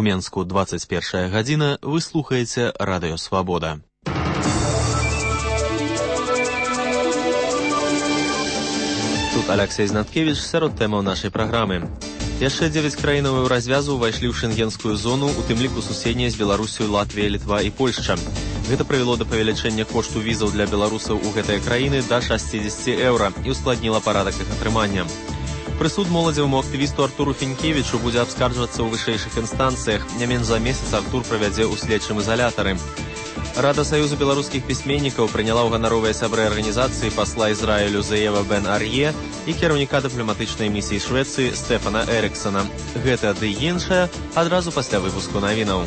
У Менску 21 гадзіна, вы слухаеце Радыё Свабода. Тут Алексей Знаткевич сярод тэмаў нашай праграмы. Яшчэ 9 краінаў развязу ўвайшлі ў шэнгенскую зону, у тым ліку суседнія з Беларусю, Латвія, Літва і Польшча. Гэта прывяло да павелічэння кошту візаў для беларусаў у гэтыя краіны да 60 еўра і ускладніла парадак іх атрымання. Прысуд моладзеваму актывісту Артуру Фінкевічу будзе абскарджвацца ў вышэйшых інстанцыях. Не менш за месяц Артур правядзе ў следчым ізалятары. Рада Саюзу беларускіх пісьменнікаў прыняла ў ганаровыя сябры арганізацыі пасла Ізраілю Зеева Бен Ар'е і кіраўніка дыпламатычнай місіі Швецыі Стэфана Эрыксона. Гэта ды іншае адразу пасля выпуску навінаў.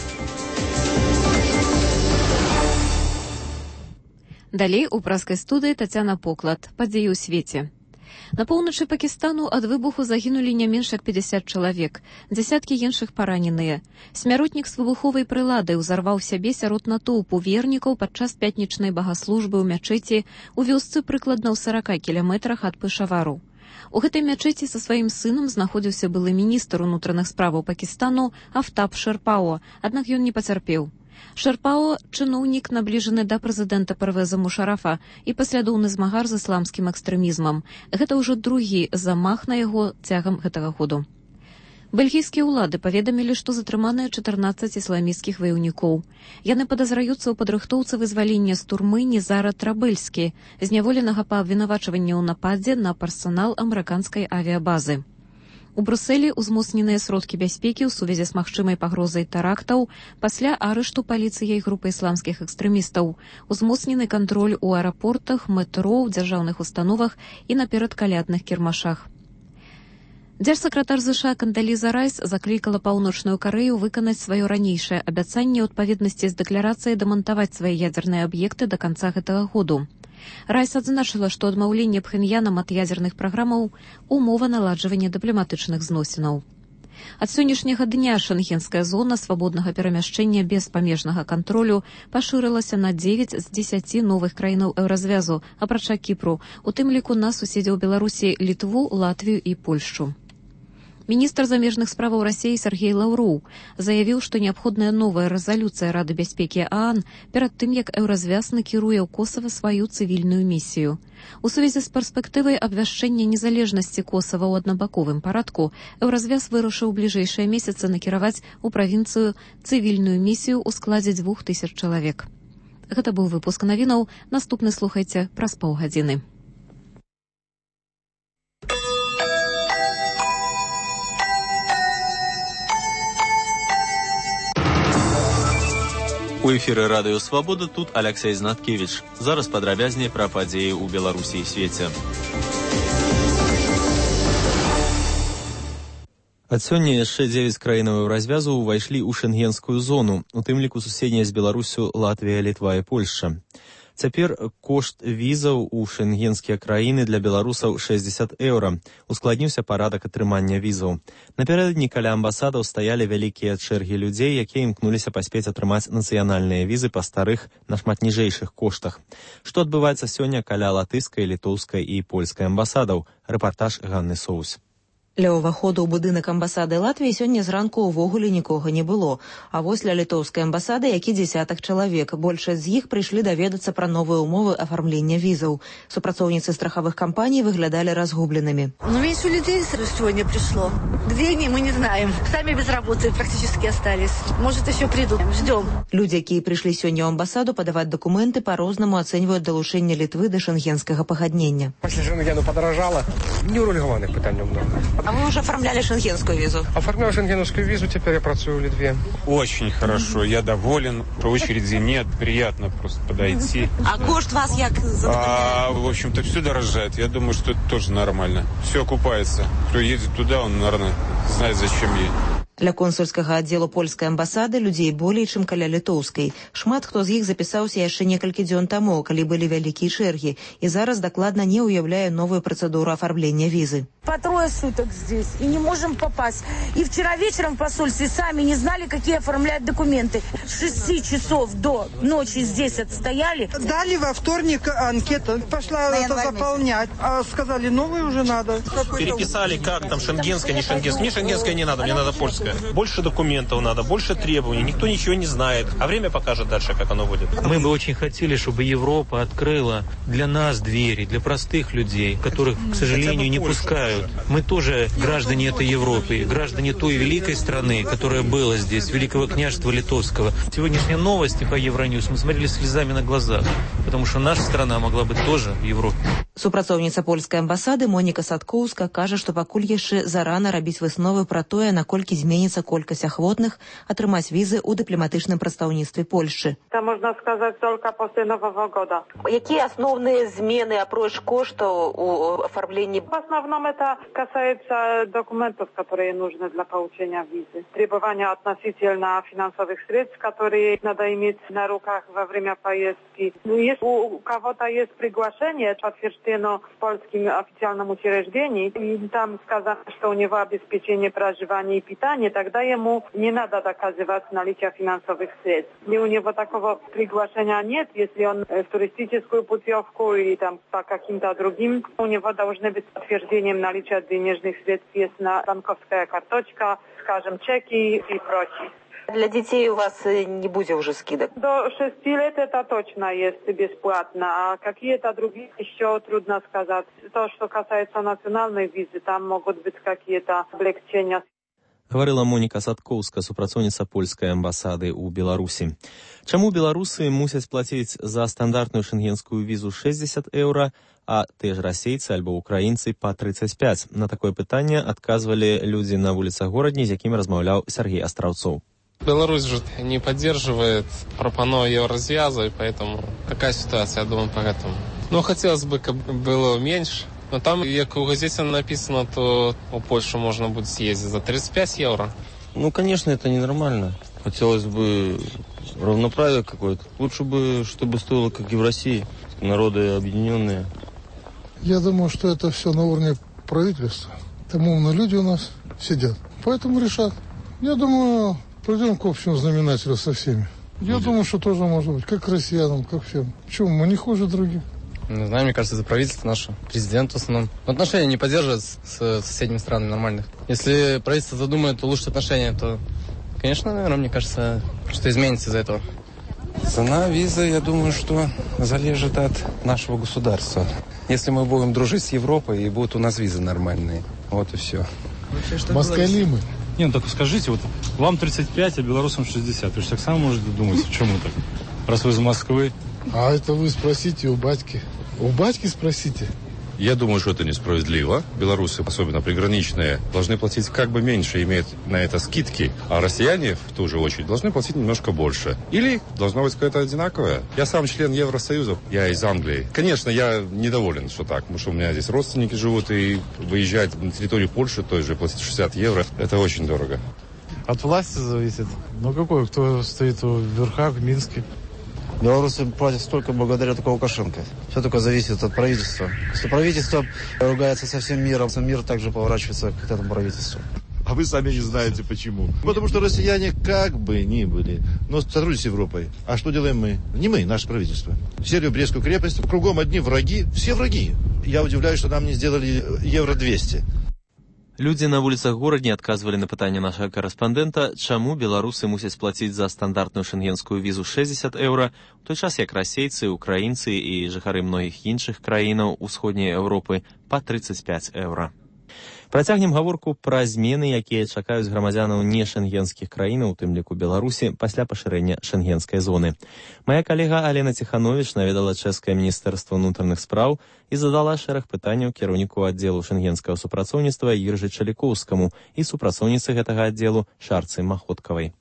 Далей у праскай студыі Тацяна Поклад. Падзеі ў свеце. На поўначы Пакістану ад выбуху загінулі не менш як 50 чалавек, дзясяткі іншых параненыя. Смяротнік з выбуховай прыладай узарваў сябе сярод натоўпу вернікаў падчас пятнічнай багаслужбы ў мячэці ў вёсцы прыкладна ў 40 кіламетрах ад Пешавару. У гэтай мячэці са сваім сынам знаходзіўся былы міністр унутраных справаў Пакістану Афтаб Шерпао, аднак ён не пацярпеў. Шерпао – чыноўнік, набліжаны да прэзідэнта Парвеза Мушарафа і паслядоўны змагар з ісламскім экстрэмізмам. Гэта ўжо другі замах на яго цягам гэтага году. Бельгійскія ўлады паведамілі, што затрыманыя 14 ісламісцкіх ваяўнікоў. Яны падазраюцца ў падрыхтоўцы вызвалення з турмы Нізара Трабэльскі, зняволенага па абвінавачванні ў нападзе на персанал амерыканскай авіябазы. У Брусэлі ўзмоцненыя сродкі бяспекі ў сувязі з магчымай пагрозай тэрактаў пасля арышту паліцыяй групы ісламскіх экстрэмістаў, узмоцнены кантроль у аэрапортах, метро, ў дзяржаўных установах і на перадкалядных кірмашах. Дзяржсакратар ЗША Кандаліза Райс заклікала Паўночную Карэю выканаць сваё ранейшае абяцанне ў адпаведнасці з дэкларацыяй дамантаваць свае ядзерныя аб'екты да канца гэтага году. Райс адзначыла, што адмаўленне Пхеньянам ад ядзерных праграмаў – умова наладжвання дыпламатычных зносінаў. Ад сённяшняга дня шэнгенская зона свабоднага перамяшчэння без памежнага кантролю пашырылася на 9 з 10 новых краінаў еўразвязу, апрача Кіпру, у тым ліку на суседзяў Беларусі, Літву, Латвію і Польшчу. Міністр замежных справаў Расіі Сергей Лаўроў заявіў, што неабходная новая рэзалюцыя Рады бяспекі ААН перад тым, як еўразвяз накіруе ў Косава сваю цывільную місію. У сувязі з перспектывай абвяшчэння незалежнасці Косава ў аднабаковым парадку, еўразвяз вырашыў у бліжэйшыя месяцы накіраваць у правінцыю цывільную місію ў складзе 2000 чалавек. Гэта быў выпуск навінаў. Наступны слухайце праз паўгадзіны. У эфіры Радыё Свабода тут Алексей Знаткевич. Зараз падрабязней пра падзеі ў Беларусі і свеце. Ад сёння яшчэ 9 краінаў развязу ўвайшлі ў шэнгенскую зону, у тым ліку суседнія з Беларусю, Латвія, Літва і Польшча. Цяпер кошт візаў у шэнгенскія краіны для беларусаў 60 еўра. Ускладніўся парадак атрымання візаў. Напярэдадні каля амбасадаў стаялі вялікія чэргі людзей, якія імкнуліся паспець атрымаць нацыянальныя візы па старых, нашмат ніжэйшых коштах. Што адбываецца сёння каля латышскай, літоўскай і польскай амбасадаў? Рэпартаж Ганны Соус. Ля ўваходу ў будынак амбасады Латвіі сёння зранку ўвогуле нікога не было. А вось ля літоўскай амбасады які дзесятак чалавек. Большасць з іх прыйшлі даведацца пра новыя ўмовы афармлення візаў. Супрацоўніцы страховых кампаний выглядали разгубленными. Меньше людей сегодня пришло. 2 дни мы не знаем. Сами без работы практически остались. Может, еще придут. Ждем. Люди, якія прыйшлі сёння ў амбасаду падаваць дакументы, па-рознаму ацэньваюць далучэнне Літвы да шэнгенскага пагаднення. Пасля Шенгену подорожало. Неурегулированных пытаний много. А вы уже оформляли шенгенскую визу? Оформлял шенгеновскую визу, теперь я працую в Литве. Очень хорошо, я доволен. Очереди нет, приятно просто подойти. А кошт вас як задовольняет? В общем-то, все дорожает. Я думаю, что это тоже нормально. Все окупается. Кто едет туда, он, наверное, знает, зачем едет. Для консульскага аддзелу польскай амбасады людзей болей, чым каля літоўскай. Шмат хто з іх запісаўся яшчэ некалькі дзён таму, калі былі вялікія чэргі, і зараз дакладна не ўяўляе новую працэдуру афармлення візы. По 3 суток здесь и не можем попасть. И вчера вечером в посольстве сами не знали, какие оформлять документы. С 6 часов до ночи здесь отстояли. Дали во вторник анкету. Пошла это заполнять. А сказали, новую уже надо. Переписали, как там, шенгенская, не шенгенская. Мне шенгенская не надо, мне надо польская. Больше документов надо, больше требований. Никто ничего не знает. А время покажет дальше, как оно будет. Мы бы очень хотели, чтобы Европа открыла для нас двери, для простых людей, которых, к сожалению, не пускают. Мы тоже граждане этой Европы, граждане той великой страны, которая была здесь, Великого княжества Литовского. Сегодняшние новости по Евроньюз мы смотрели слезами на глазах, потому что наша страна могла быть тоже в Европе. Супрацоўніца польскай амбасады Моніка Садкоўска кажа, што пакуль яшчэ зарана рабіць высновы пра тое, наколькі зменіцца колькасць ахвотных атрымаць візы ў дыпламатычным прадстаўніцтве Польшчы. Это можно сказать только после Нового года. Какие основные змены, апроч коштаў у оформлении? В основном это касается документов, которые нужны для получения визы. Требования относительно финансовых средств, которые надо иметь на руках во время поездки. Если у кого-то есть приглашение, подтверждено в польском официальном учреждении, и там сказано, что у него обеспечение проживания и питания, тогда ему не надо доказывать наличие финансовых средств. Если у него такого приглашения нет, если он в туристическую путевку или там по каким-то другим, у него должны быть подтверждением наличия денежных средств, есть банковская карточка, скажем, чеки и прочее. Для детей у вас не будет уже скидок? До 6 лет это точно есть бесплатно, а какие-то другие еще трудно сказать. То, что касается национальной визы, там могут быть какие-то облегчения. Гаварыла Моніка Садкоўска, супрацоўніца польскай амбасады ў Беларусі. Чаму беларусы мусяць плаціць за стандартную шенгенскую візу 60 еўра, а те ж расейцы альбо украінцы па 35? На такое пытанне адказвалі людзі на вуліцах горадні, з якімі размаўляў Сергей Астраўцоў. Беларусь же не поддерживает пропану еврозвяза, и поэтому такая ситуация, я думаю, поэтому. Но хотелось бы, как было меньше. Но там, как у газете написано, то в Польшу можно будет съездить за 35 евро. Ну, конечно, это ненормально. Хотелось бы равноправия какое-то. Лучше бы, чтобы стоило, как и в России. Народы объединенные. Я думаю, что это все на уровне правительства. Там умные люди у нас сидят. Поэтому решат. Я думаю, придем к общему знаменателю со всеми. Я думаю, что тоже может быть. Как россиянам, как всем. Почему? Мы не хуже других. Не знаю, мне кажется, это правительство наше, президент в основном. Но отношения не поддерживают с соседними странами нормальных. Если правительство задумает улучшить отношения, то, конечно, наверное, мне кажется, что изменится из-за этого. Цена визы, я думаю, что залежит от нашего государства. Если мы будем дружить с Европой, и будут у нас визы нормальные. Вот и все. Москали мы. Не, ну так скажите, вот вам 35, а белорусам 60. Вы же так сами можете думать, почему так? Раз вы из Москвы. А это вы спросите у батьки. У батьки спросите. Я думаю, что это несправедливо. Белорусы, особенно приграничные, должны платить как бы меньше, имеют на это скидки. А россияне, в ту же очередь, должны платить немножко больше. Или должно быть какое-то одинаковое. Я сам член Евросоюза, я из Англии. Конечно, я недоволен, что так, потому что у меня здесь родственники живут, и выезжать на территорию Польши, той же, платить 60 евро, это очень дорого. От власти зависит. Ну какой, кто стоит в верхах, в Минске? Белорусы платят столько благодаря только Лукашенко. Все только зависит от правительства. Если правительство ругается со всем миром, мир также поворачивается к этому правительству. А вы сами не знаете почему. Потому что россияне как бы ни были, но сотрудничают с Европой. А что делаем мы? Не мы, наше правительство. Сербию, Брестскую крепость, кругом одни враги, все враги. Я удивляюсь, что нам не сделали евро 200. Людзі на вуліцах горадні адказвалі на пытанне нашага корэспандэнта, чаму беларусы мусяць плаціць за стандартную шенгенскую візу 60 еўра, у той час як расейцы, украінцы і жыхары многіх іншых краінаў усходняй Еўропы па 35 еўра. Працягнем гаворку пра змены, якія чакаюць грамадзянаў нешенгенскіх краінаў, у тым ліку Беларусі, пасля пашырэння шенгенскай зоны. Мая калега Алена Ціхановіч наведала чэшскае міністэрства ўнутраных спраў і задала шэраг пытанняў кіраўніку аддзелу шенгенскага супрацоўніцтва Іржы Чалікоўскаму і супрацоўніцы гэтага аддзелу Шарцы Махоткавай.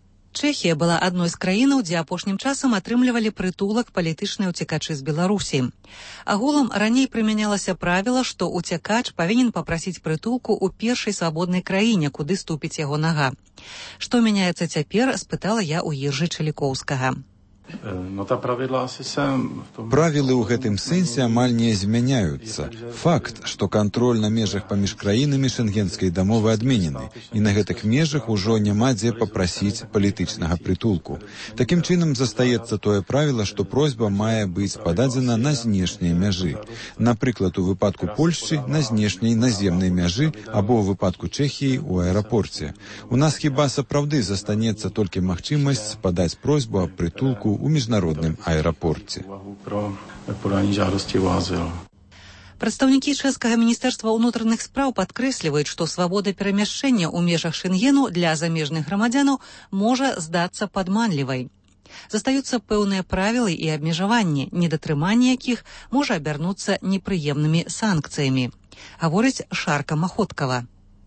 Чэхія была адной з краінаў, дзе апошнім часам атрымлівалі прытулак палітычныя ўцякачы з Беларусі. Агулам раней прымянялася правіла, што ўцякач павінен папрасіць прытулку ў першай свабоднай краіне, куды ступіць яго нага. Што мяняецца цяпер, спытала я ў Іржы Чалікоўскага. Правілы ў гэтым сэнсе амаль не змяняюцца. Факт, што кантроль на межах паміж краінамі шэнгенскай дамовы адменены, і на гэтых межах ужо няма дзе папрасіць палітычнага прытулку. Такім чынам застаецца тое правіла, што просьба мае быць пададзена на знешняй мяжы. Напрыклад, у выпадку Польшчы на знешняй наземнай мяжы або ў выпадку Чэхіі ў аэрапорце. У нас хіба сапраўды застанецца толькі магчымасць падаць просьбу аб прытулку ў міжнародным аэрапорце. Прадстаўнікі чэшскага міністэрства ўнутраных спраў падкрэсліваюць, што свабода перамяшчэння ў межах Шэнгену для замежных грамадзянаў можа здацца падманлівай. Застаюцца пэўныя правілы і абмежаванні, недатрыманне якіх можа абярнуцца непрыемнымі санкцыямі. Гаворыць Шарка Маходкава.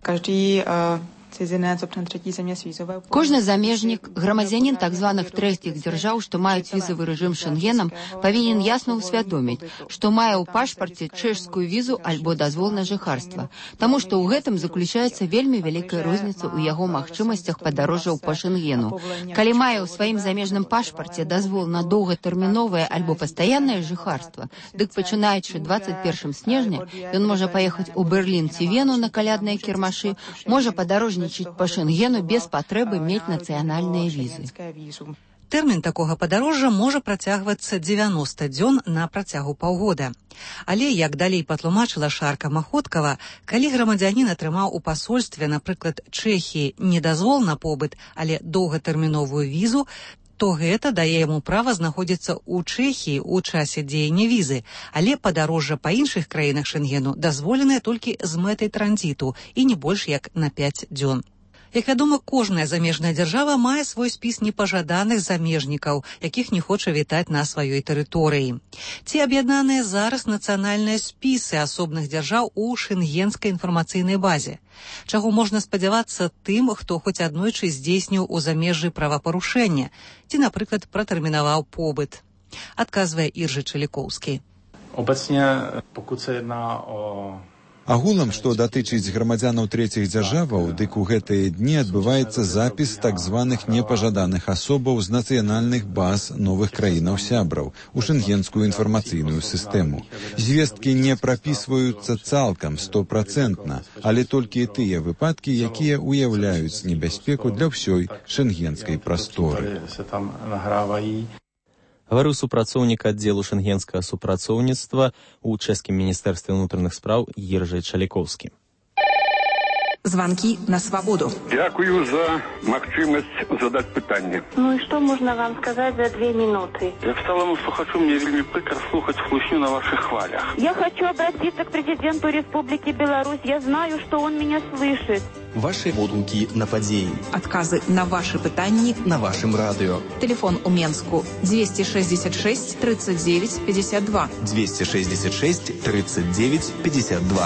Кожны замежнік, грамадзянін так званых трэціх дзяржаў, што маюць візавы рэжым Шэнгенам, павінен ясна ўсвядоміць, што мае ў пашпарце чэшскую візу альбо дазвол на жыхарства, таму што ў гэтым заключаецца вельмі вялікая розніца ў яго магчымасцях падарожжаў па Шэнгену. Калі мае ў сваім замежным пашпарце дазвол на доўгатэрміновае альбо пастаяннае жыхарства, дык пачынаючы 21 снежня ён можа паехаць у Берлін ці Вену на калядныя кірмашы, можа падарожніць по Шэнгену без патрэбы мець нацыянальныя візы. Тэрмін такога падарожжа можа працягвацца 90 дзён на працягу паўгода. Але, як далей патлумачыла Шарка Маходкава, калі грамадзянін атрымаў у пасольстве, напрыклад, Чэхіі, не дазвол на побыт, але доўгатэрміновую візу, то гэта дае яму права знаходзіцца ў Чэхіі ў часе дзеяння візы, але падарожжа па іншых краінах Шэнгену дазволенае толькі з мэтай транзіту і не больш як на 5 дзён. Як вядома, кожная замежная дзяржава мае свой спіс непажаданых замежнікаў, якіх не хоча вітаць на сваёй тэрыторыі. Ці аб'яднаныя зараз нацыянальныя спісы асобных дзяржаў у шэнгенскай інфармацыйнай базе? Чаго можна спадзявацца тым, хто хоць аднойчы здзейсніў у замежжы правапарушэння, ці, напрыклад, пратэрмінаваў побыт? Адказвае Іржы Чалікоўскі. Агулам, што датычыць грамадзянаў трэціх дзяржаваў, дык у гэтыя дні адбываецца запіс так званых непажаданых асобаў з нацыянальных баз новых краінаў-сябраў у шэнгенскую інфармацыйную сістэму. Звесткі не прапісваюцца цалкам 100%, але толькі тыя выпадкі, якія ўяўляюць небяспеку для ўсёй шэнгенскай прасторы. Гаварыў супрацоўнік аддзелу шэнгенскага супрацоўніцтва ў чэшскім міністэрстве ўнутраных спраў Іржы Чалікоўскі. Звонки на свободу. Дякую за магчымасць задаць пытанне. Ну и что можно вам сказать за 2 минуты? Як сталому слухачу, мне вельмі прыкра слухаць хлусню на ваших хвалях. Я хочу обратиться к президенту Республики Беларусь. Я знаю, что он меня слышит. Ваши водгуки на падзеі. Адказы на ваши пытанні на вашым радыё. Телефон у Менску 266 39 52. 266 39 52.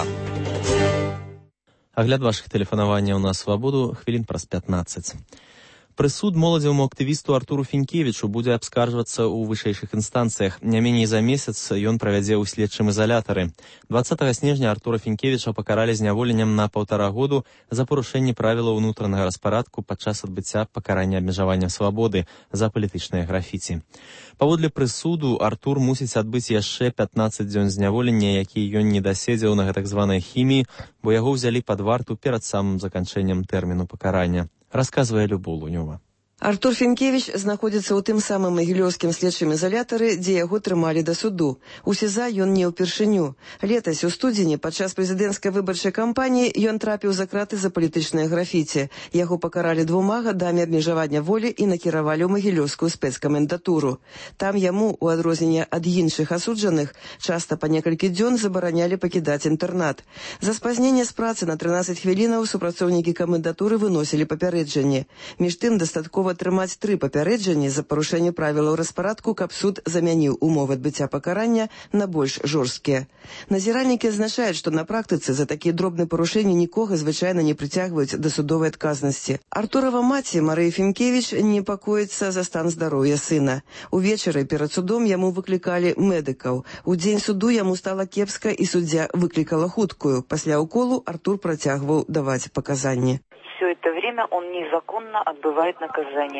Агляд вашых тэлефанаванняў на свабоду хвілін праз 15. Прысуд моладзеваму актывісту Артуру Фінкевічу будзе абскаржвацца ў вышэйшых інстанцыях. Не меней за месяц ён правядзе ў следчым изолятары. 20 снежня Артура Фінкевіча пакаралі зняволеннем на 1,5 году за парушэнне правілаў унутранага распарадку падчас адбыцця пакарання абмежавання свабоды за палітычнае графіці. Паводле прысуду Артур мусіць адбыць яшчэ 15 дзён зняволення, які ён не даседзеў на гэтак званай хіміі, бо яго ўзялі пад варту перад самым заканчэннем тэрміну пакарання. Расказвае Любоў Лунёва. Артур Фінкевіч знаходзіцца ў тым самым магілёўскім следчым изолятары, дзе яго трымалі да суду. У СІЗА ён не ўпершыню. Летась у студзені падчас прэзідэнцкай выбарчай кампаніі ён трапіў за краты за палітычнае графіці. Яго пакаралі 2 гадамі абмежавання волі і накіравалі ў магілёўскую спецкамендатуру. Там яму, у адрозненне ад іншых асуджаных, часта па некалькі дзён забаранялі пакідаць інтэрнат. За спазненне з працы на 13 хвілінаў супрацоўнікі камендатуры выносілі папярэджанні. Між тым дастаткова атрымаць 3 папярэджанні за парушэнне правілаў распарадку, каб суд замяніў умовы адбыцця пакарання на больш жорсткія. Назіральнікі адзначаюць, што на практыцы за такія дробныя парушэнні нікога звычайна не прыцягваюць да судовай адказнасці. Артурава маці Марыя Фінкевіч непакоіцца за стан здароўя сына. Увечары перад судом яму выклікалі медыкаў. У дзень суду яму стала кепска і суддзя выклікала хуткую. Пасля уколу Артур працягваў даваць паказанні. Все это время он незаконно отбывает наказание.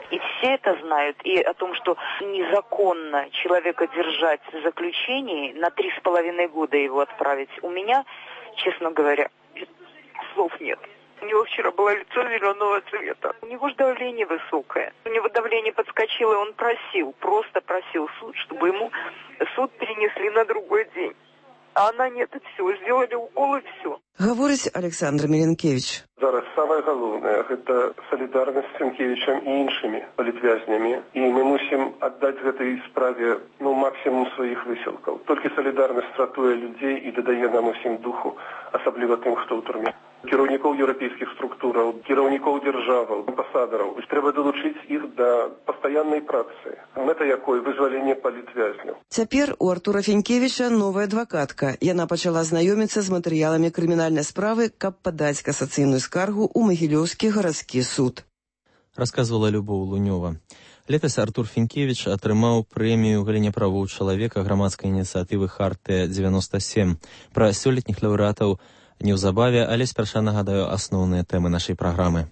И все это знают. И о том, что незаконно человека держать в заключении, на 3,5 года его отправить, у меня, честно говоря, слов нет. У него вчера было лицо зеленого цвета. У него же давление высокое. У него давление подскочило, и он просто просил суд, чтобы ему суд перенесли на другой день. А она нет, и все, сделали укол, и все. Гаворыць Александр Меленкевич. Зараз самое галоўнае – гэта солідарнасць з Сенкевічам і іншымі палітвязнямі. І мы мусім аддаць гэтай справе максімум сваіх высілкаў. Толькі солідарнасць ратуе людзей і дадае нам усім духу, асабліва тым, хто ў турме. Кіраўнікоў еўрапейскіх структураў, кіраўнікоў дзяржаваў, амбасадараў. Трэба далучыць іх да пастаяннай працы, мэта якой вызваленне палітвязняў. Цяпер у Артура Фінкевіча новая адвакатка. Яна пачала знаёміцца з матэрыяламі крымінальнай справы, каб падаць касацыйную скаргу ў Магілёўскі гарадскі суд. Расказвала Любоў Лунёва. Летась Артур Фінкевіч атрымаў прэмію ў галіне правоў чалавека грамадскай ініцыятывы «Хартыя-97». Пра сёлетніх лаўрэатаў неўзабаве, але спярша нагадаю асноўныя тэмы нашай праграмы.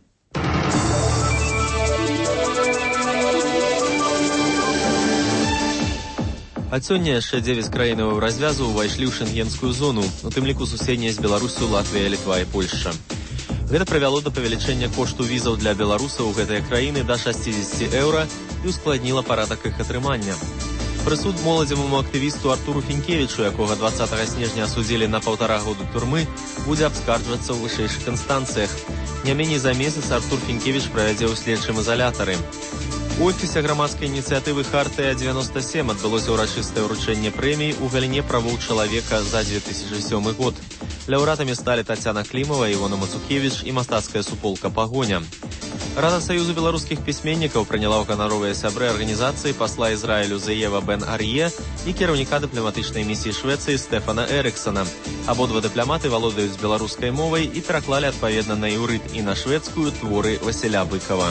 Ад сёння яшчэ 9 краінаў развязу ўвайшлі ў шэнгенскую зону, у тым ліку суседнія з Беларусю, Латвія, Літва і Польшча. Гэта прывяло да павелічэння кошту візаў для беларусаў у гэтыя краіны да 60 еўра і ускладніла парадак іх атрымання. Прысуд моладзеваму актывісту Артуру Фінкевічу, якога 20 снежня асудзілі на 1,5 года турмы, будзе абскарджвацца ў вышэйшых інстанцыях. Не меней за месяц Артур Фінкевіч правядзе ў следчым изолятары. У офісе грамадскай ініцыятывы «Хартыя-97» адбылося ўрачыстае ўручэнне прэміі ў галіне правоў чалавека за 2007 год. Лаўрэатамі сталі Тацяна Клімова, Івона Мацукевіч і мастацкая суполка «Пагоня». Рада Саюзу беларускіх пісьменнікаў прыняла ў ганаровыя сябры арганізацыі пасла Ізраілю Зеева Бен Ар'е і кіраўніка дыпламатычнай місіі Швецыі Стэфана Эрыксона. Абодва дыпламаты валодаюць беларускай мовай і пераклалі адпаведна на іўрыт і на шведскую творы Васіля Быкова.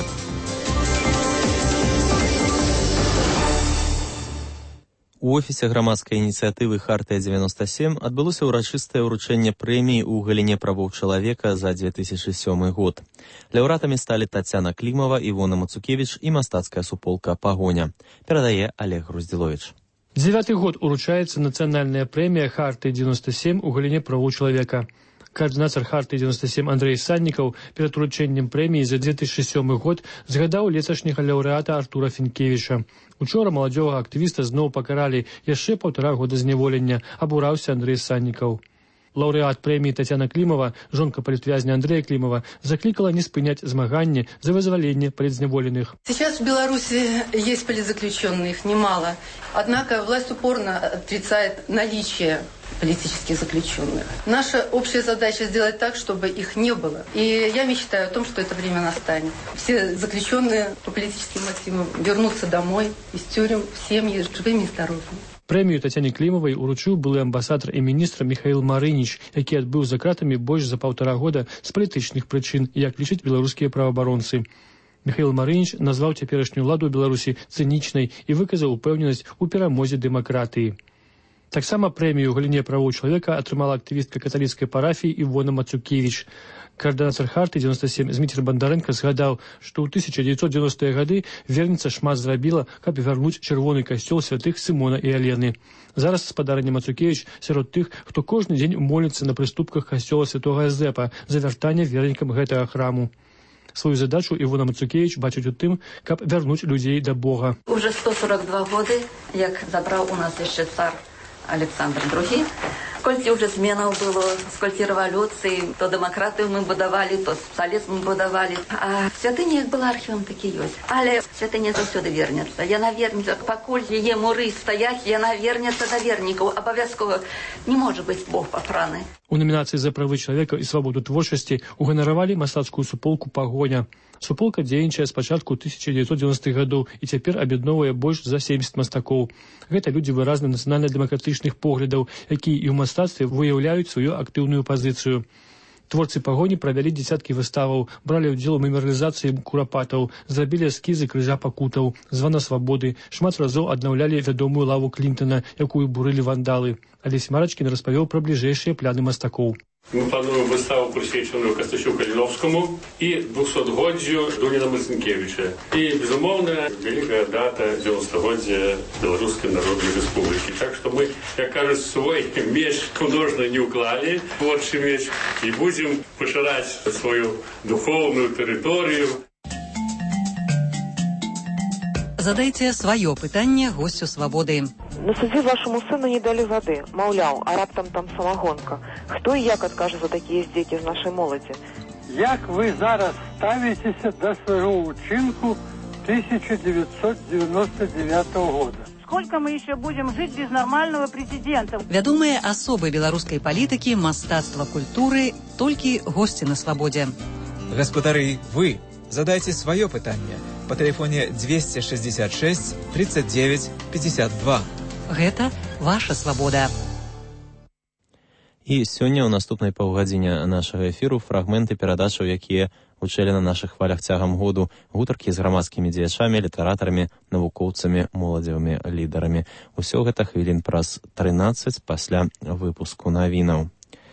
У офісе грамадскай ініцыятывы «Хартыя-97» адбылося ўрачыстае ўручэнне прэміі ў галіне правоў чалавека за 2007 год. Лаўрэатамі сталі Тацяна Клімова, Івона Мацукевіч і мастацкая суполка «Пагоня». Перадае Олег Груздзіловіч. 9-й год уручаецца нацыянальная прэмія «Хартыя-97» у галіне правоў чалавека. Координатор «Хартыі-97» Андрей Саннікаў перад уручэннем прэміі за 2007 год згадаў леташняга лаўрэата Артура Фінкевіча. Учора маладзёвага актывіста зноў пакаралі яшчэ 1,5 года зняволення, абураўся Андрей Саннікаў. Лаўрэат прэміі Тацяна Клімова, жонка палітвязня Андрея Климова, закликала не спынять змаганне за вызволение политзневоленных. Сейчас в Беларуси есть политзаключенные, их немало. Однако власть упорно отрицает наличие политических заключенных. Наша общая задача сделать так, чтобы их не было. И я мечтаю о том, что это время настанет. Все заключенные по политическим мотивам вернутся домой из тюрем в семьи живыми и здоровыми. Прэмію Тацяне Клімовай уручыў былы амбасадар і міністр Міхаіл Марыніч, які адбыў за кратамі больш за 1,5 года з палітычных прычын, як лічаць беларускія праваабаронцы. Міхаіл Марыніч назваў цяперашнюю ўладу Беларусі цынічнай і выказаў упэўненасць у перамозе дэмакратыі. Таксама прэмію ў галіне правоў чалавека атрымала актывістка каталіцкай парафіі Івона Мацукевіч. Координатор «Хартыі-97» Зміцер Бандарэнка згадаў, што ў 1990-е гады верніца шмат зрабіла, каб вярнуць чырвоны касцёл святых Сымона і Алены. Зараз спадарня Мацукевіч сярод тых, хто кожны дзень моліцца на прыступках касцёла святога Эзэпа за вяртанне вернікам гэтага храму. Свою задачу Івона Мацукевіч бачыць у тым, каб вярнуць людзей да Бога. Уже 142 годы, як забраў у нас яшчэ цар Александр II. Сколькі уже зменаў было, сколькі рэвалюцый, то дэмакратыю мы будавалі, то сацыялізм мы будавалі. А святыня як была архівам, так і ёсць. Але святыня заўсёды вернецца. Яна вернецца, пакуль яе муры стаяць, яна вернецца да вернікаў. Абавязкова не можа быць Бог папраны. У номінацыі за правы чалавека і свабоду творчасці уганаравалі мастацкую суполку «Пагоня». Суполка дзейнічае з пачатку 1990-х гадоў і цяпер аб'ядноўвае больш за 70 мастакоў. Гэта людзі выразна нацыянальна-дэмакратычных поглядаў, якія і ў мастацтве выяўляюць сваю актыўную пазіцыю. Творцы «Пагоні» правялі дзесяткі выставаў, бралі ўдзел у мемарыялізацыі курапатаў, зрабілі эскізы крыжа пакутаў, звана свабоды, шмат разоў аднаўлялі вядомую лаву Клінтона, якую бурылі вандалы. Алесь Марачкін распавёў пра бліжэйшыя пляны мастакоў. Ми плануємо виставу присвячену Костянтину Калиновському і 200-годдю Дуніна Марцинкевича. І, безумовно, велика дата 90-годдя Білоруської Народної Республіки. Так що ми, як кажуть, свій меч художньо не уклали, творчий меч, і будемо поширати свою духовну територію. Задайте свое пытанне гостю «Свободы». На суді вашому сину не дали води. Мовляв, а раптом там самогонка. Хто і як откаже за такі здійки з нашої молоді? Як ви зараз ставитеся до свого учинку 1999 года? Сколько мы еще будем жить без нормального президента? Вядомыя асобы беларускай палітыкі, мастацтва, культуры, толькі госці на «Свободе». Гаспадары, вы задайте свое пытанне по телефоне 266 39 52. Гэта ваша «Свобода». І сёння ў наступнай паўгадзіне нашага эфіру фрагменты перадачаў, якія гучэлі на нашых хвалях цягам году, гутаркі з грамадскімі дзеячамі, літаратарамі, навукоўцамі, моладзевымі лідарамі. Усё гэта хвілін праз 13 пасля выпуску навінаў.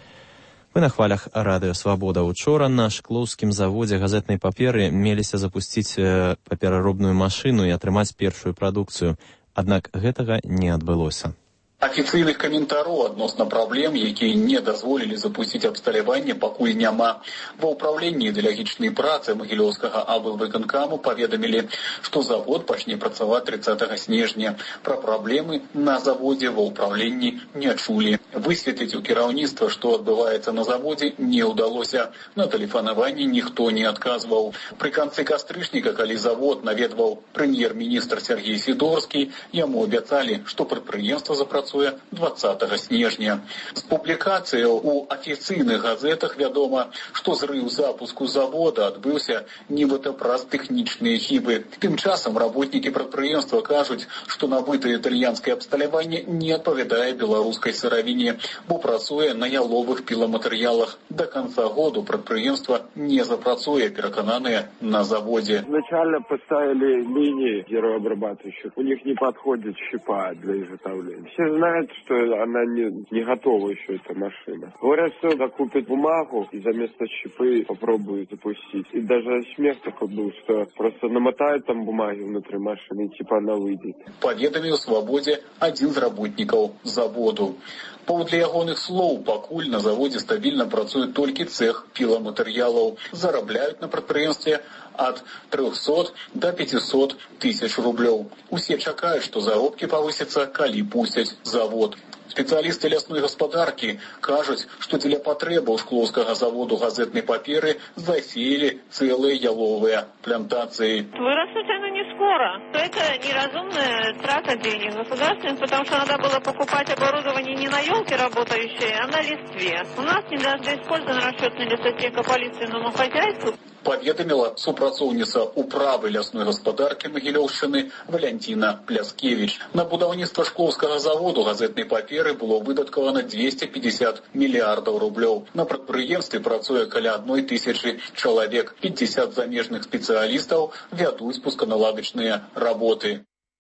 Вы на хвалях радыё «Свабода». Учора на шклоўскім заводзе газетнай паперы меліся запусціць папераробную машыну і атрымаць першую прадукцыю. Аднак гэтага не адбылося. Афіцыйных каментараў адносна праблем, якія не дазволілі запусціць абсталяванне, пакуль няма. Ва ўпраўленні ідэалагічнай працы Магілёўскага аблвыканкаму паведамілі, што завод пачне працаваць 30 снежня. Пра праблемы на заводзе ва ўпраўленні не чулі. Высветліць у кіраўніцтва, што адбываецца на заводзе, не ўдалося. На тэлефанаванні ніхто не адказваў. Пры канцы кастрычніка, калі завод наведваў прэм'ер-міністр Сергей Сідорскі, яму абяцалі, што прадпрыемства запрацуе 20 снежня. З публікацыяў у афіцыйных газетах вядома, што зрыў запуску завода адбыўся нібыта праз тэхнічныя хібы. Тым часам работнікі прадпрыемства кажуць, што набытае італьянскае абсталяванне не адпавядае беларускай сыравіне, бо працуе на яловых піламатэрыялах. До конца году прадпрыемства не запрацуе, перакананыя на заводе. Изначально поставили линии герообрабатывающих. У них не подходит щепа для изготовления. Все знают, что она не готова еще, эта машина. Говорят, что закупят бумагу и заместо щепы попробуют запустить. И даже смех такой был, что просто намотают там бумаги внутри машины, и типа она выйдет. Паведаміў «Свабодзе» адзін з работнікаў заводу. Паводле ягоных слоў, пакуль на заводзе стабільна працуе толькі цэх піламатэрыялаў. Зарабляюць на прадпрыемстве ад 300 до 500 тысяч рублёў. Усе чакаюць, што заробкі павысяцца, калі пусцяць завод. Спецыялісты лясной гаспадаркі кажуць, што дзеля патрэбаў шклоўскага заводу газетнай паперы засеялі цэлыя яловыя плантацыі. Вырастут оно не скоро. Это неразумная трата денег государственных, потому что надо было покупать оборудование не на елке работающее, а на листве. У нас не даже использована расчетная лесотека по лиственному хозяйству. Паведаміла супрацоўніца управы лясной гаспадаркі Магілёўшчыны Валянціна Пляскевіч. На будаўніцтва шклоўскага заводу газетнай паперы было выдаткавана 250 мільярдаў рублёў. На прадпрыемстве працуе каля 1000 чалавек. 50 замежных спецыялістаў вядуць пусканаладачныя работы.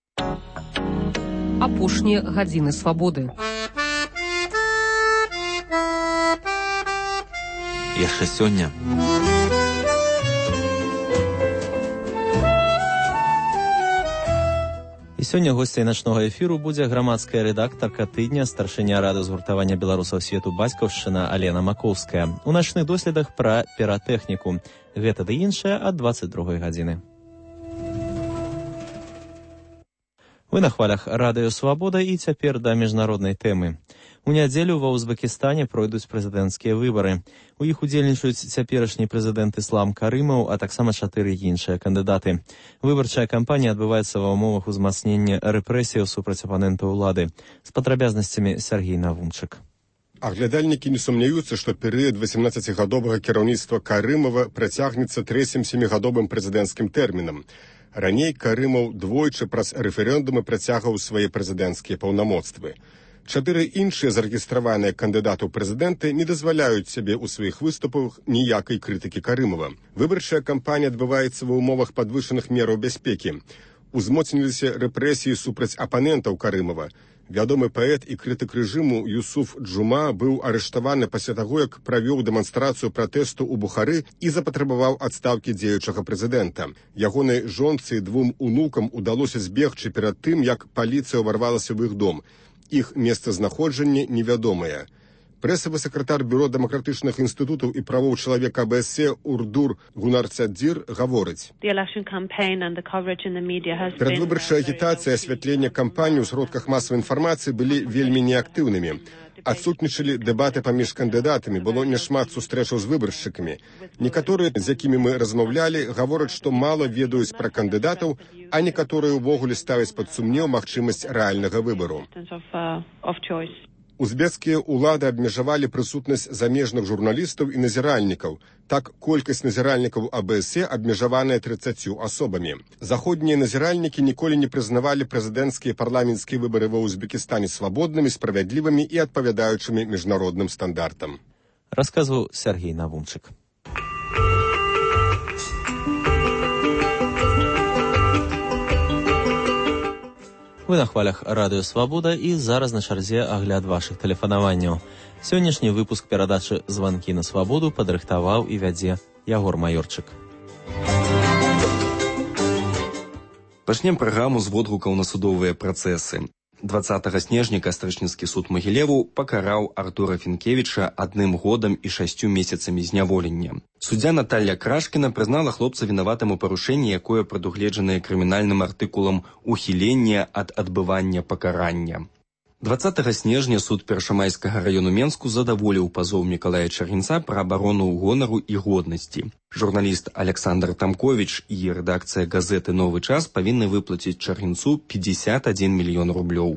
Апошнія гадзіны свабоды. Яшчэ сёння. І сёння госцяй начнога эфіру будзе грамадская рэдактарка тыдня, старшыня рады згуртавання беларусаў свету бацькаўшчына Алена Макоўская. У начных доследах пра піратэхніку. Гэта ды іншае ад 22 гадзіны. Вы на хвалях радыё «Свабода» і цяпер да міжнароднай тэмы. У нядзелю ва Узбекістане пройдуць прэзідэнцкія выбары. У іх удзельнічаюць цяперашні прэзідэнт Іслам Карымаў, а таксама 4 іншыя кандыдаты. Выбарчая кампанія адбываецца ва ўмовах узмацнення рэпрэсіяў супраць апанентаў улады. З падрабязнасцямі Сергей Навумчык. Аглядальнікі не сумняюцца, што перыяд 18гадовага кіраўніцтва Карымава працягнецца 3-м 7гадовым прэзідэнцкім тэрмінам. Раней Карымаў двойчы праз рэферэндумы працягваў свае прэзідэнцкія паўнамоцтвы. 4 іншыя зарэгістраваныя кандыдаты ў прэзідэнты не дазваляюць сябе ў сваіх выступах ніякай крытыкі Карымава. Выбарчая кампанія адбываецца ва ўмовах падвышаных мераў бяспекі. Узмоцніліся рэпрэсіі супраць апанентаў Карымава. Вядомы паэт і крытык рэжыму Юсуф Джума быў арыштаваны пасля таго, як правёў дэманстрацыю пратэсту ў Бухары і запатрабаваў адстаўкі дзеючага прэзідэнта. Ягонай жонцы і 2 унукам удалося збегчы перад тым, як паліцыя ўварвалася ў іх дом. Іх месцазнаходжанне невядомае. Прэсавы сакратар Бюро дэмакратычных інстытутаў і правоў чалавека АБС Урдур Гунарцадзір гаворыць. Перадвыбарчая агітацыя і асвятленне кампаніі ў сродках масавай інфармацыі былі вельмі неактыўнымі. Адсутнічалі дэбаты паміж кандыдатамі, было няшмат сустрэчаў з выбаршчыкамі. Некаторыя, з якімі мы размаўлялі, гавораць, што мала ведаюць пра кандыдатаў, а некаторыя ўвогуле ставяць пад сумнеў магчымасць рэальнага выбару. Узбекскія ўлады абмежавалі прысутнасць замежных журналістаў і назіральнікаў. Так, колькасць назіральнікаў АБС абмежаваная 30 асобамі. Заходнія назіральнікі ніколі не прызнавалі прэзідэнцкія і парламенцкія выбары ва Узбекістане свабоднымі, справядлівымі і адпавядаючымі міжнародным стандартам. Расказваў Сергей Навунчык. Вы на хвалях Радыё Свабода і зараз на чарзе агляд вашых тэлефанаванняў. Сённяшні выпуск перадачы «Званкі на свабоду» падрыхтаваў і вядзе Ягор Маёрчык. Пачнем праграму з водгукаў на судовыя працэсы. 20 снежня Кастрычніцкі суд Магілеву пакараў Артура Фінкевіча 1 годам і 6 месяцамі зняволення. Суддзя Наталля Крашкіна прызнала хлопца вінаватым у парушэнні, якое прадугледжанае крымінальным артыкулам ухілення ад адбывання пакарання. 20 снежня суд Першамайскага раёну Менску задаволіў пазоў Мікалая Чаргінца пра абарону гонару і годнасці. Журналіст Александр Тамковіч і рэдакцыя газеты «Новы час» павінны выплаціць Чаргінцу 51 мільён рублёў.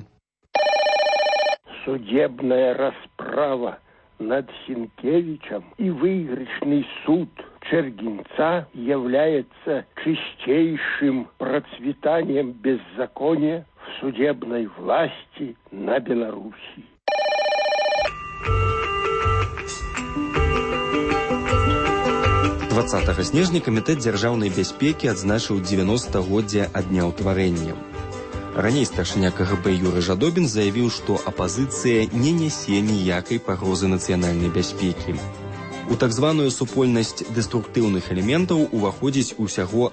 Судебная расправа над Сінкевичем и выигрышный суд Чергинца является чистейшим процветанием беззакония в судебной власти на Беларуси. «20 снежня Камітэт дзяржаўнай бяспекі адзначыў 90-годдзе ад дня ўтварэння. Раней старшыня КГБ Юрый Жадобін заявіў, што апазіцыя не нясе ніякай пагрозы нацыянальнай бяспекі. У так званую супольнасць дэструктыўных элементаў уваходзіць усяго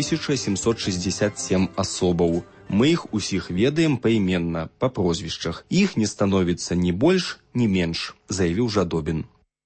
1767 асобаў. Мы іх усіх ведаем паіменна, па прозвішчах. Іх не становіцца ні больш, ні менш, заявіў Жадобін.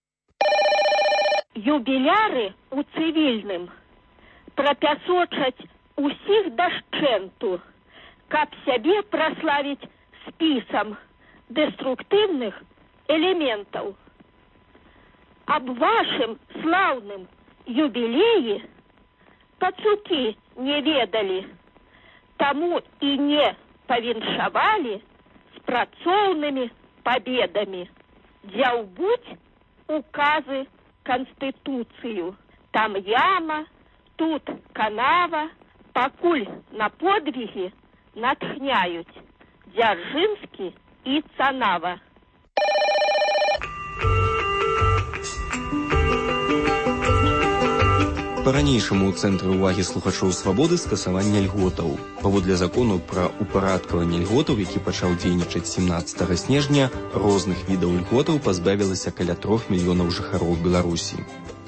Юбіляры у цывільным прапясочаць усіх дашчэнту, каб сябе праславіць спісам дэструктыўных элементаў. Аб вашым слаўным юбілеі пацукі не ведалі, таму і не павіншавалі з працоўнымі пабедамі. Дзяўбуць указы Конституцию. Там яма, тут канава, пакуль на подвиги натхняют Дзяржинский и Цанава. Па-ранейшаму ў цэнтры ўвагі слухачоў свабоды скасавання льготаў. Паводле закону пра упарадкаванне льготаў, які пачаў дзейнічаць 17 снежня, розных відаў льготаў пазбавілася каля 3 мільёнаў жыхароў Беларусі.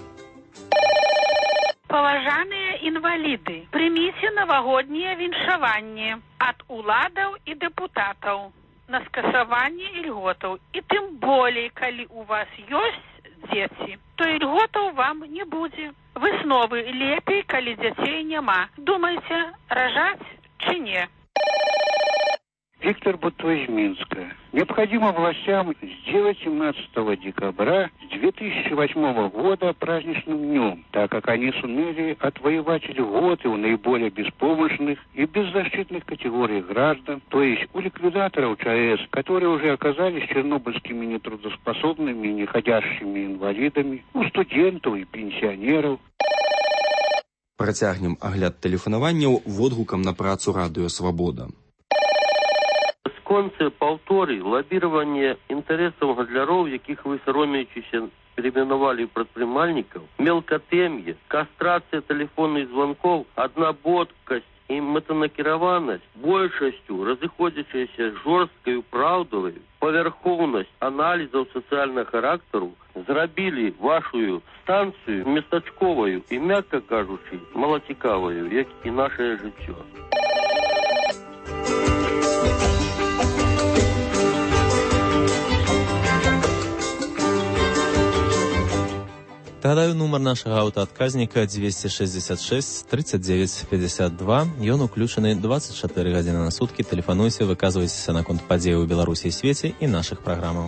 Паважаныя інваліды, прыміце навагоднія віншаванні ад уладаў і дэпутатаў на скасаванне льготаў. І тым болей, калі у вас ёсць дзеці, то льготаў вам не будзе. Высновы лепей, калі дзяцей няма. Думаеце, ражаць ці не? Виктор Бутто из Минска. Необходимо властям сделать 17 декабря 2008 года праздничным днем, так как они сумели отвоевать льготы у наиболее беспомощных и беззащитных категорий граждан, то есть у ликвидаторов ЧАЭС, которые уже оказались чернобыльскими нетрудоспособными и неходящими инвалидами, у студентов и пенсионеров. Працягнем агляд тэлефанаванняў водгукам на працу Радыё Свабода. Сконце паўторы лабіраванне інтарэсаў гандляроў, якіх вы саромеючыся перейменовали прадпрымальнікаў, мелкатэм'е, кастрацыя тэлефонных званкоў, аднаботкасць і мэтанакіраванасць большасцю разыходзячаяся жорсткаю праўдавай, павярхоўнасць аналізаў сацыяльнага характару зрабілі вашую станцыю местачковаю і, мякка кажучы, малацікаваю, як і нашае жыццё. Нагадаю, нумар нашага аўтаадказніка 266 39 52. Ён уключаны 24 гадзіны на суткі. Тэлефануйце, выказвайцеся наконт падзеяў у Беларусі і свеце і нашых праграмаў.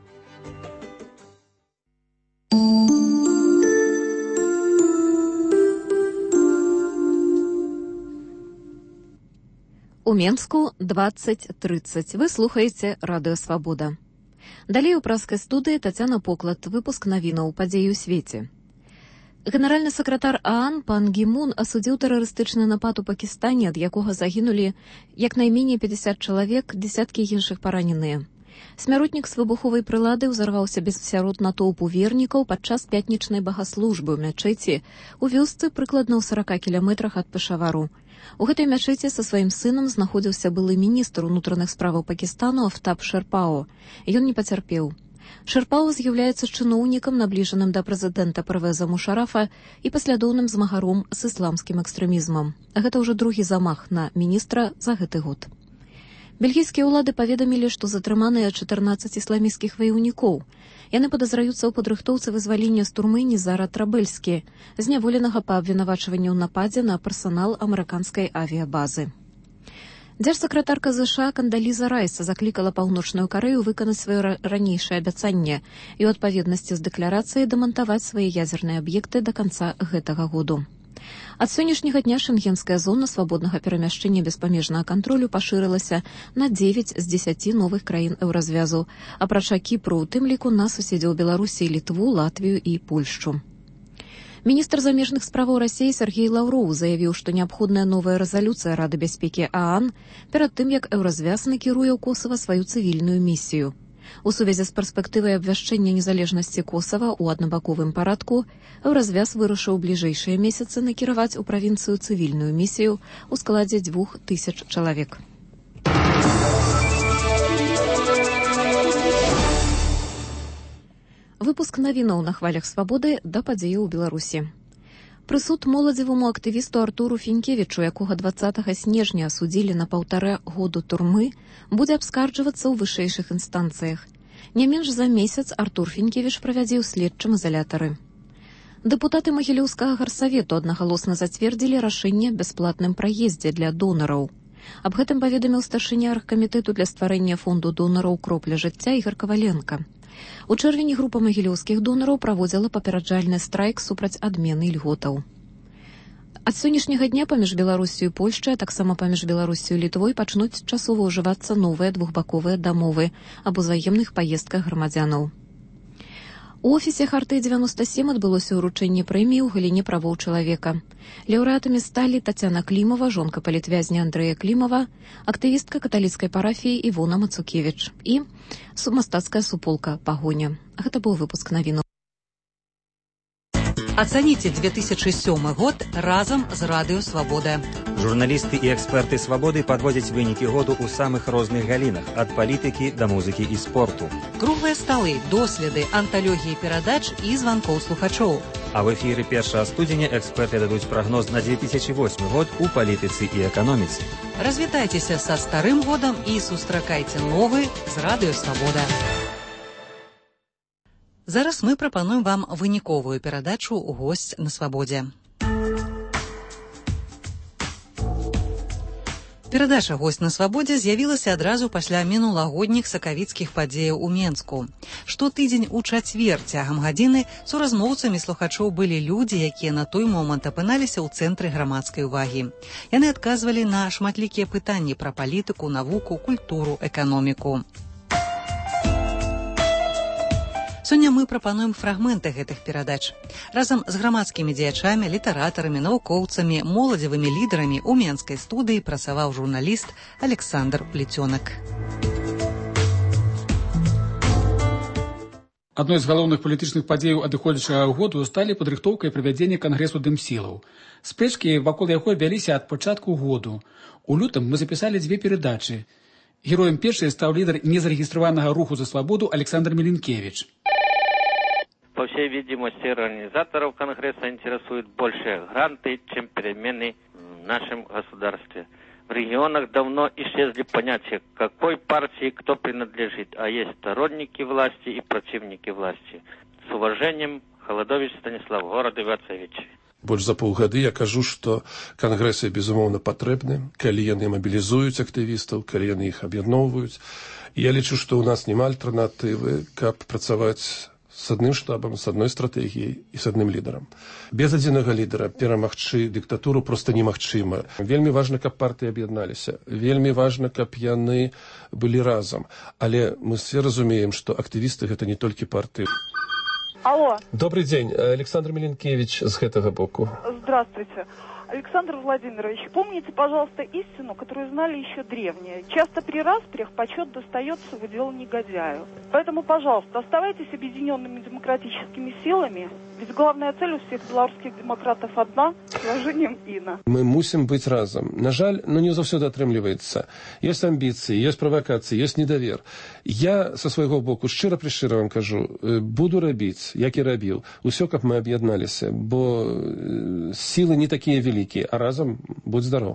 У Менску 20:30. Вы слухаеце Радыё Свабода. Далей у праскай студыі Тацяна Поклад, выпуск навінаў падзеі ў свеце. Генеральны сакратар ААН пан Гі Мун асудзіў тэрарыстычны напад у Пакістане, ад якога загінулі як найменей 50 чалавек, дзесяткі іншых параненыя. Смяротнік з выбуховай прылады ўзарваўся сярод натоўпу вернікаў падчас пятнічнай багаслужбы ў мячэці у вёсцы прыкладна ў 40 кіламетрах ад Пешавару. У гэтай мячэці са сваім сынам знаходзіўся былы міністр унутраных справаў Пакістану Афтаб Шерпао. Ён не пацярпеў. Шерпао з'яўляецца чыноўнікам, набліжаным да прэзідэнта Парвеза Мушарафа і паслядоўным змагаром з ісламскім экстрэмізмам. Гэта ўжо другі замах на міністра за гэты год. Бельгійскія ўлады паведамілі, што затрыманыя 14 ісламісцкіх ваяўнікоў. Яны падазраюцца ў падрыхтоўцы вызвалення з турмы Нізара Трабельскі, зняволенага па абвінавачванні ў нападзе на персанал амерыканскай авіябазы. Дзяржсакратарка ЗША Кандаліза Райс заклікала Паўночную Карэю выканаць сваё ранейшае абяцанне і ў адпаведнасці з дэкларацыяй дамантаваць свае ядзерныя аб'екты да канца гэтага году. Ад сённяшняга дня шэнгенская зона свабоднага перамяшчэння без памежнага кантролю пашырылася на 9 з 10 новых краін еўразвязу, апрача Кіпру, у тым ліку на суседзяў Беларусі, Літву, Латвію і Польшчу. Міністр замежных справаў Расіі Сергей Лаўроў заявіў, што неабходная новая рэзалюцыя Рады бяспекі ААН перад тым, як еўразвяз накіруе ў Косава сваю цывільную місію. У сувязі з перспектывай абвяшчэння незалежнасці Косава ў аднабаковым парадку, еўразвяз вырашыў бліжэйшыя месяцы накіраваць у правінцыю цывільную місію ў складзе 2000 чалавек. Выпуск навінаў на хвалях свабоды да падзеяў у Беларусі. Прысуд моладзеваму актывісту Артуру Фінкевічу, якога 20 снежня асудзілі на 1,5 году турмы, будзе абскарджвацца ў вышэйшых інстанцыях. Не менш за месяц Артур Фінкевіч правядзе ў следчым изолятары. Дэпутаты Магілёўскага гарсавету аднагалосна зацвердзілі рашэнне аб бясплатным праездзе для донараў. Аб гэтым паведаміў старшыня аргкамітэту для стварэння фонду донараў «Кропля жыцця» Ігар Каваленка. У чэрвені група магілёўскіх донараў праводзіла папераджальны страйк супраць адмены льготаў. Ад сённяшняга дня паміж Беларусію і Польшчай, а таксама паміж Беларусію і Літвой пачнуць часова ўжывацца новыя двухбаковыя дамовы аб узаемных паездках грамадзянаў. У офісе Хартыі 97 адбылося ўручэнне прэміі ў галіне правоў чалавека. Лаўрэатамі сталі Тацяна Клімова, жонка палітвязня Андрэя Клімова, актывістка каталіцкай парафіі Івона Мацукевіч і мастацкая суполка «Пагоня». Гэта быў выпуск навінаў. Ацаніце 2007 год разам з Радыё Свабода. Журналісты і эксперты Свабоды падводзяць вынікі году ў самых розных галінах, ад палітыкі да музыкі і спорту. Круглыя сталы, доследы, анталогіі перадач і званкоў слухачоў. А в эфіры 1 студзеня эксперты дадуць прагноз на 2008 год у палітыцы і эканоміцы. Развітайцеся са старым годам і сустракайце новы з Радыё Свабода. Зараз мы прапануем вам выніковую перадачу «Госць на свабодзе». Перадача «Госць на свабодзе» з'явілася адразу пасля мінулагодніх сакавіцкіх падзеяў у Менску. Штотыдзень у чацвер цягам гадзіны суразмоўцамі слухачоў былі людзі, якія на той момант апыналіся ў цэнтры грамадскай увагі. Яны адказвалі на шматлікія пытанні пра палітыку, навуку, культуру, эканоміку. Сёння мы прапануем фрагменты гэтых перадач. Разам з грамадскімі дзеячамі, літаратарамі, навукоўцамі, моладзевымі лідарамі ў менскай студыі працаваў журналіст Александр Плетёнак. Адной з галоўных палітычных падзеяў адыходзячага году сталі падрыхтоўка і правядзенне кангрэсу дымсілаў. Спрэчкі вакол яго вяліся ад пачатку году. У лютым мы запісалі 2 перадачы. Героем першай стаў лідар незарэгістраванага руху за свабоду Александр Миленкевич. По всей видимости, организаторов Конгресса интересуют больше гранты, чем перемены в нашем государстве. В регионах давно исчезли понятия, к какой партии кто принадлежит, а есть сторонники власти и противники власти. С уважением, Холодович Станислав, город Івацевич. Больш за паўгады я кажу, што кангрэсы, безумоўна, патрэбны, калі яны мабілізуюць актывістаў, калі яны іх аб'ядноўваюць. Я лічу, што ў нас няма альтэрнатывы, каб працаваць с адным штабам, с адной стратэгіяй і с адным лідарам. Без адзінага лідара перамагчы дыктатуру проста немагчыма. Вельмі важна, каб партыі аб'ядналіся. Вельмі важна, каб яны былі разам. Але мы все разумеем, што актывісты гэта не толькі партыі. Алло. Добрый день. Александр Миленкевич с этого боку. Здравствуйте. Александр Владимирович, помните, пожалуйста, истину, которую знали еще древние. Часто при распрях почет достается в удел негодяю. Поэтому, пожалуйста, оставайтесь объединенными демократическими силами, ведь главная цель у всех белорусских демократов одна – с уважением Инна. Мы мусим быть разом. На жаль, не заўсёды атрымліваецца. Есть амбиции, есть провокации, есть недовер. Я со свайго боку шчыра-прышчыра вам кажу, буду рабіць, як і рабіў, усё, каб мы аб'ядналіся, бо силы не такія великие. А разом будь здоров.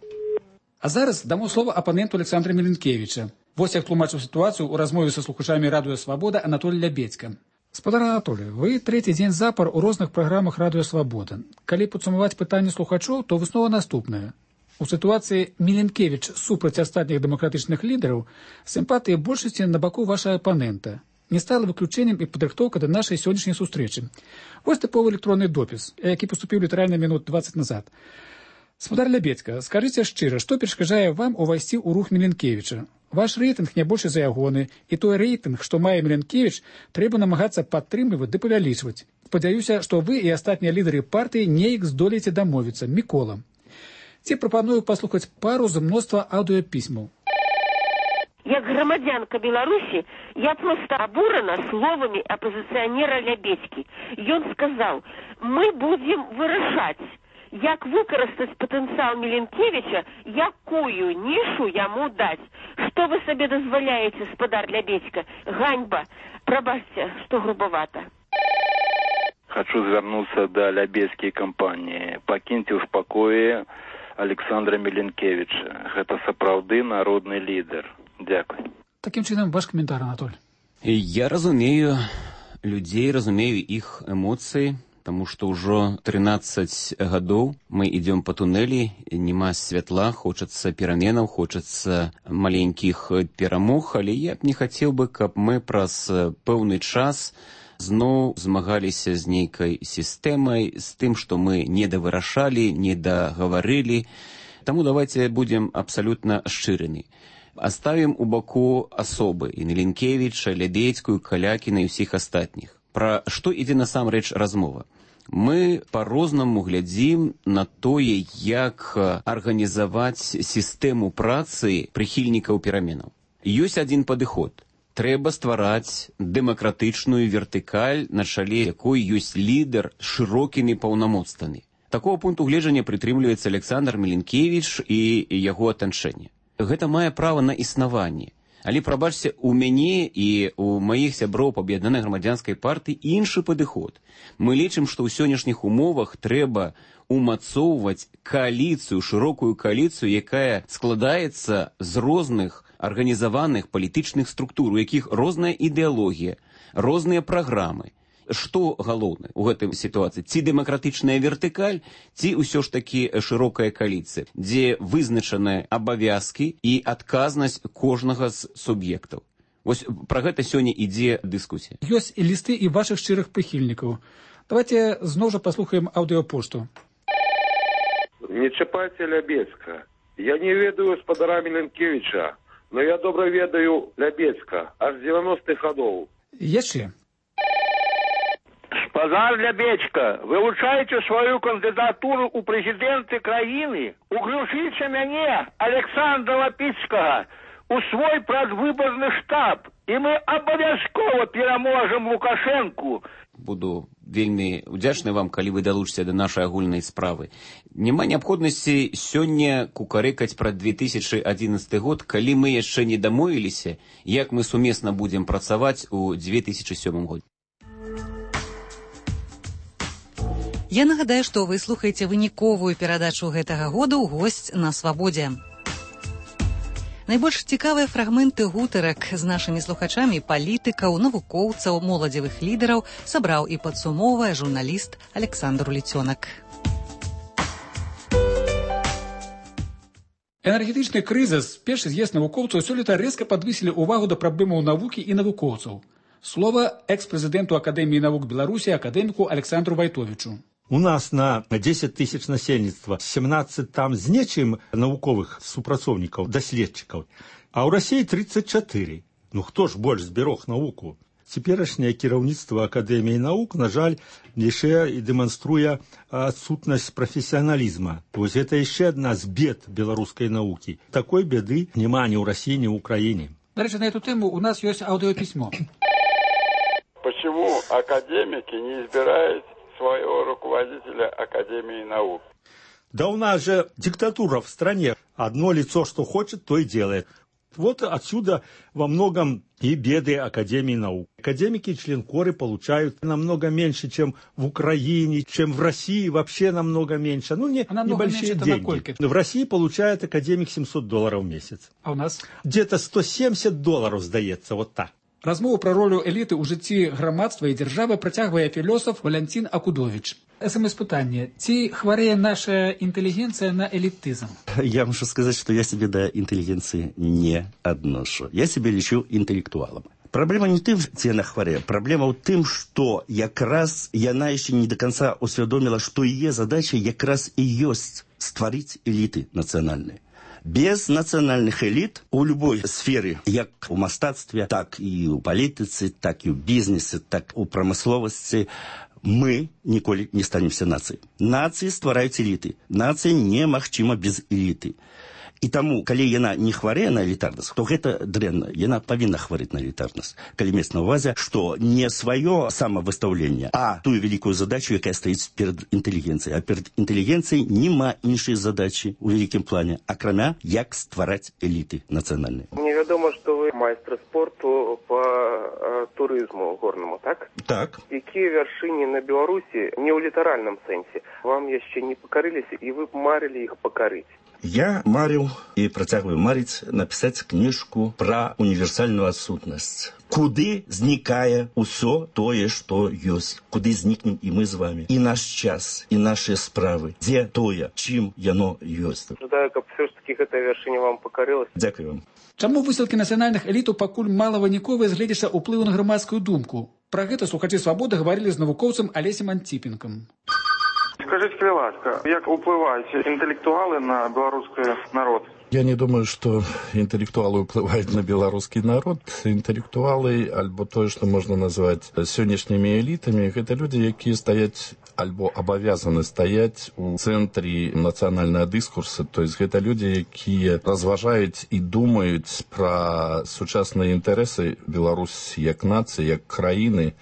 А зараз дамо слово апаненту Александра Миленкевича. Вось як тлумачыў сітуацыю ў размове са слухачамі радыё Свабода Анатолій Лябедзька. Спадар Анатолій, вы трэці дзень запар у розных праграмах радыё Свабода. Калі падсумаваць пытанне слухачоў, то выснова наступная. У сітуацыі Миленкевич супраць астатніх дэмакратычных лідараў сімпатыі большасці на баку ваша апанента. Не стала выключэннем і падрыхтоўка да нашай сённяшняй сустрэчы. Вось тыповы электронны допіс, які паступіў літаральна минут 20 назад. Спадар Лябедзька, скажыце шчыра, што перашкаджае вам увайсці ў рух Миленкевича? Ваш рэйтынг не больше за ягоны, і той рэйтынг, што мае Миленкевич, трэба намагацца падтрымліваць ды павялічваць. Спадзяюся, што вы і астатнія лідары партыі неяк здолееце дамовіцца. Мікола. Ці прапаную паслухаць пару з мноства аўдыёпісьмаў. Як громадянка Беларуси, я просто обурена словами оппозиционера Лябедзькі. Ён сказал, мы будем вырашаць, як выкарыстаць потенциал Миленкевича, якую нишу яму дать. Что вы себе дозволяете, спадар Лябедзька? Ганьба. Пробачьте, что грубовато. Хочу звярнуцца да Лябедзькай кампаніі. Пакіньце ў спакоі Александра Миленкевича. Гэта сапраўды народны лідар. Дякую. Таким чынам, ваш коментар, Анатоль. Я разумею людзей, разумею іх эмоцыі, таму што ўжо 13 гадоў мы ідём па тунэлі, няма святла, хочацца пераменаў, хочацца маленькіх перамог, але я б не хацеў бы, каб мы праз пэўны час зноў змагаліся з нейкай сістэмай, з тым, што мы не давырашалі, не дагаварылі. Таму давайте будем абсалютна шчырымі. Оставим у баку асобы і Миленкевича, Лябедзькую, Калякіна і ўсіх астатніх. Пра што ідзе насамрэч размова? Мы па-рознаму глядзім на тое, як арганізаваць сістэму працы прыхільнікаў пераменаў. Ёсць адзін падыход. Трэба ствараць дэмакратычную вертыкаль, на чале якой ёсць лідар з шырокімі паўнамоцтвамі. Такого пункту гледжання прытрымліваецца Александр Миленкевич і яго атачэнне. Гэта мае права на існаванне. Але, прабачце, у мяне і у маіх сяброў па аб'яднанай грамадзянскай партыі іншы падыход. Мы лічым, што ў сённяшніх умовах трэба умацоўваць кааліцыю, шырокую кааліцыю, якая складаецца з розных арганізаваных палітычных структур, у якіх розная ідэалогія, розныя праграмы. Што галоўнае ў гэтай сітуацыі? Ці дэмакратычная вертыкаль, ці ўсё ж такі шырокая кааліцыя, дзе вызначаныя абавязкі і адказнасць кожнага з суб'ектаў. Вось пра гэта сёння ідзе дыскусія. Ёсць і лісты і вашых шчырых прыхільнікаў. Давайте зноў жа паслухаем аўдыёпошту. Не чапайце Лябедзька. Я не ведаю спадара Миленкевича, но я добра ведаю Лябедзька, аж 90-х гадоў. Яшчэ. Спадар Лябедзька, вылучаеце сваю кандыдатуру ў прэзідэнты краіны, уключыце мяне, Александра Лапіцкага, у свой прадвыбарны штаб і мы абавязкова пераможам Лукашэнку. Буду вельмі удзячны вам, калі вы далучыце да нашай агульнай справы. Няма неабходнасці сёння кукарэкаць пра 2011 год, калі мы яшчэ не дамовіліся, як мы сумесна будзем працаваць у 2007 годзе. Я нагадаю, што вы слухаеце выніковую перадачу гэтага года ў госць на свабодзе. Найбольш цікавыя фрагменты гутарак з нашымі слухачамі палітыкаў, навукоўцаў, моладзевых лідараў сабраў і падсумоўвае журналіст Александр Уліцёнак. Энергетычны крызіс, першы з'езд навукоўцаў сёлета рэзка падвысілі ўвагу да праблемаў навукі і навукоўцаў. Слова экс-прэзідэнту Акадэміі навук Беларусі, акадэміку Александру Вайтовічу. У нас на 10 тысяч насельніцтва 17 там з нечым навуковых супрацоўнікаў, даследчыкаў, а ў Расіі 34. Ну хто ж больш зберог навуку? Цяперашняе кіраўніцтва Акадэміі навук, на жаль, яшчэ і дэманструе адсутнасць прафесіяналізма. Вось гэта яшчэ адна з бед беларускай навукі. Такой беды няма ні ў Расіі, ні ў Украіне. До речи, на эту тему у нас есть аудиописьмо. Почему академики не избирают своего руководителя Академии наук? Да у нас же диктатура в стране. Одно лицо, что хочет, то и делает. Вот отсюда во многом и беды Академии наук. Академики и членкоры получают намного меньше, чем в Украине, чем в России, вообще намного меньше. Ну, небольшие деньги. В России получает академик $700 в месяц. А у нас? Где-то $170, сдается, вот так. Размову пра ролю эліты ў жыцці грамадства і дзяржавы працягвае філосаф Валянцін Акудовіч. СМС-пытанне. Ці хварэе наша интеллигенция на элитизм? Я мушу сказать, что я себе до интеллигенции не отношу. Я себя лечу интеллектуалом. Проблема не тым, ці яна хварэе. Проблема ў тым, што якраз яна яшчэ не до конца усвядоміла, што яе задача якраз і ёсць стварыць эліты нацыянальныя. Без национальных элит у любой сферы, як у мастацтве, так і у палітыцы, так і у бізнесе, так у прамысловасці, мы ніколі не станемся нацыяй. Нацыі ствараюць эліты. Нацыя немагчыма без эліты. І таму, калі яна не хварэе на элітарнасць, то гэта дрэнна. Яна павінна хварэць на элітарнасць. Калі мець на ўвазе, што не сваё самавыстаўленне, а тую вялікую задачу, якая стаіць перад інтэлігенцыяй. А перад інтэлігенцыяй няма іншай задачы ў вялікім плане, акрамя як ствараць эліты нацыянальныя. Мне вядома, што вы майстар спорту по турызму горнаму, так? Так. Якія вяршыні на Беларусі не ў літаральным сэнсе вам яшчэ не пакарыліся, і вы б марылі іх пакарыць? Я марил и працягваю марить написать книжку про универсальную отсутность. Куды зникае усё тое, што ёсць. Куды знікнем і мы з вами. І наш час, і нашыя справы. Дзе тое, чым яно ёсць. Жадаю, каб все ж таки гэта вяршыня вам пакарылася. Дзякую вам. Чаму высылкі нацыянальных элітаў пакуль малавыніковыя з гледзяча ўплыву на грамадскую думку? Пра гэта слухачы свабоды гаварылі з навукоўцам Алесем Антипенкам. Скажите, будь ласка, як уплывают интеллектуалы на белорусский народ? Я не думаю, что интеллектуалы уплывают на белорусский народ. Интеллектуалы, альбо то, что можно назвать сённяшнімі элитами, это люди, якія стаяць альбо абавязаны стаяць у цэнтры нацыянальнага дыскурса. То есть это люди, якія разважаюць і думаюць пра сучасныя інтарэсы Беларусі як нацыі, як краіны,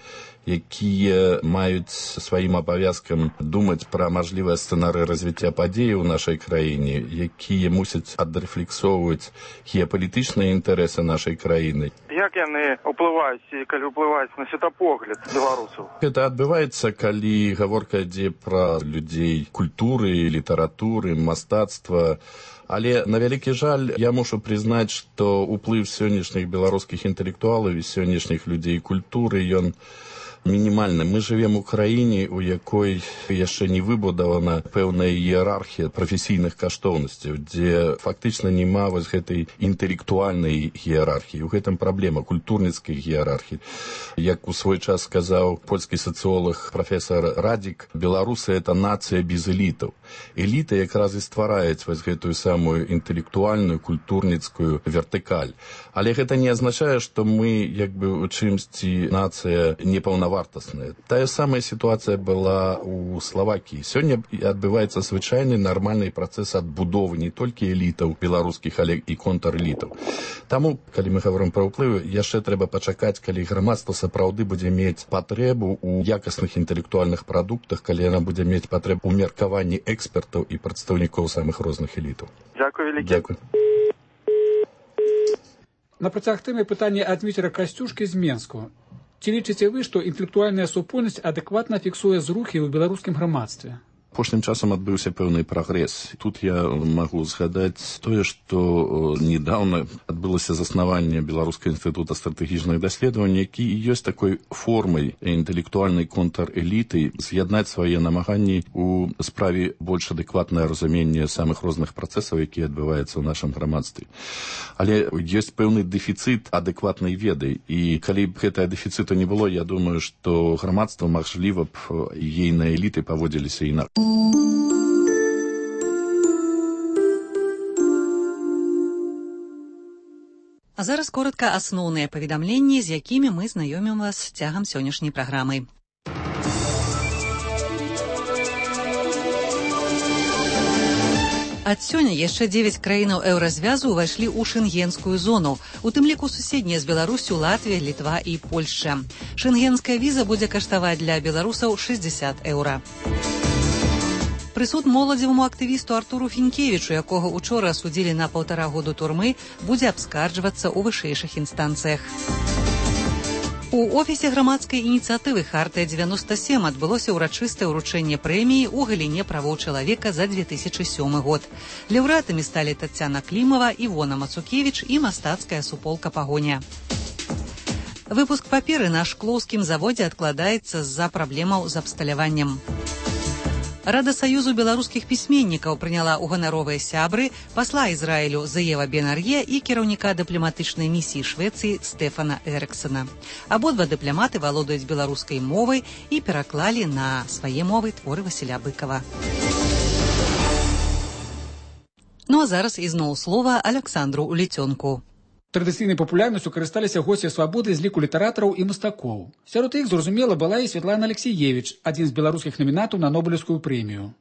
якія маюць сваім абавязкам думаць пра мажлівыя сцэнарыі развіцця падзей у нашай краіне, якія мусяць адрэфлексоўваць геапалітычныя інтарэсы нашай краіны. Як яны ўплываюць, калі ўплываюць на светапогляд беларусаў? Гэта адбываецца, калі гаворка ідзе пра людзей культуры, літаратуры, мастацтва. Але, на вялікі жаль, я мушу прызнаць, што ўплыў сённяшніх беларускіх інтэлектуалаў і сённяшніх людзей культуры, ён мінімальны. Мы живем у краіне, у якой яшчэ не выбудавана пэўная іерархія прафесійных каштоўнасцяў, дзе фактычна няма вось гэтай інтэлектуальнай іерархіі. У гэтым праблема культурніцкай іерархіі. Як у свой час сказаў польскі сацыолог прафесор Радзік, беларусы — это нацыя без элітаў. Эліта якраз і ствараюць вось гэтую самую інтэлектуальную, культурніцкую вертыкаль. Але гэта не азначае, што мы як бы у чымсьці нацыя непаўнавартая паўнавартасная. Тая самая сітуацыя была ў Славакіі. Сёння адбываецца звычайны нармальны працэс адбудовы не толькі элітаў беларускіх, але і контрэлітаў. Таму, калі мы гаворым пра ўплывы, яшчэ трэба пачакаць, калі грамадства сапраўды будзе мець патрэбу ў якасных інтэлектуальных прадуктах, калі яна будзе мець патрэбу ў меркаванні экспертаў і прадстаўнікоў самых розных элітаў. Дзякуй вялікі. Дзякуй. На працяг тэмы пытання ад Дмітра Касцюшкі з Менску. Ці лічыце вы, што інтэлектуальная супольнасць адэкватна фіксуе зрухі ў беларускім грамадстве? Апошнім часам адбыўся пэўны прагрэс. Тут я магу згадаць тое, што недавно адбылося заснаванне Беларускага інстытута стратэгічных даследаванняў, які ёсць такой формай інтэлектуальнай контрэліты з'яднаць свае намаганні у справе больш адэкватнае разуменне самых розных працэсаў, якія адбываюцца ў нашым грамадстве. Але ёсць пэўны дэфіцыт адэкватнай веды, і калі б гэтага дэфіцыту не было, я думаю, што грамадства, магчыма б, ейныя эліты паводзіліся інакш. А зараз коротка асноўныя паведамленні, з якімі мы знаёмім вас цягам сённяшняй праграмы. Ад сёння яшчэ 9 краінаў еўразвязу ўвайшлі ў шэнгенскую зону, у тым ліку суседнія з Беларусю Латвія, Літва і Польшча. Шэнгенская віза будзе каштаваць для беларусаў 60 еўра. Прысуд моладзеваму актывісту Артуру Фінкевічу, якога учора асудзілі на 1,5 года турмы, будзе абскарджвацца ў вышэйшых інстанцыях. У офісе грамадскай ініцыятывы «Хартыя-97» адбылося ўрачыстае ўручэнне прэміі ў галіне правоў чалавека за 2007 год. Лаўрэатамі сталі Тацяна Клімава, Івона Мацукевіч і мастацкая суполка «Пагоня». Выпуск паперы на шклоўскім заводзе адкладаецца з-за праблемаў з абсталяваннем. Рада Саюзу беларускіх пісьменнікаў прыняла ў ганаровыя сябры пасла Ізраілю Зеева Бен-Ар'е і кіраўніка дыпламатычнай місіі Швецыі Стэфана Эрыксона. Абодва дыпламаты валодаюць беларускай мовай і пераклалі на свае мовы творы Васіля Быкава. Ну а зараз ізноў слова Аляксандру Уліцёнку. Традыцыйнай папулярнасцю карысталіся госці свабоды з ліку літаратараў і мастакоў. Сярод іх, зразумела, была і Святлана Алексіевіч, адзін з беларускіх намінатаў на Нобелеўскую прэмію.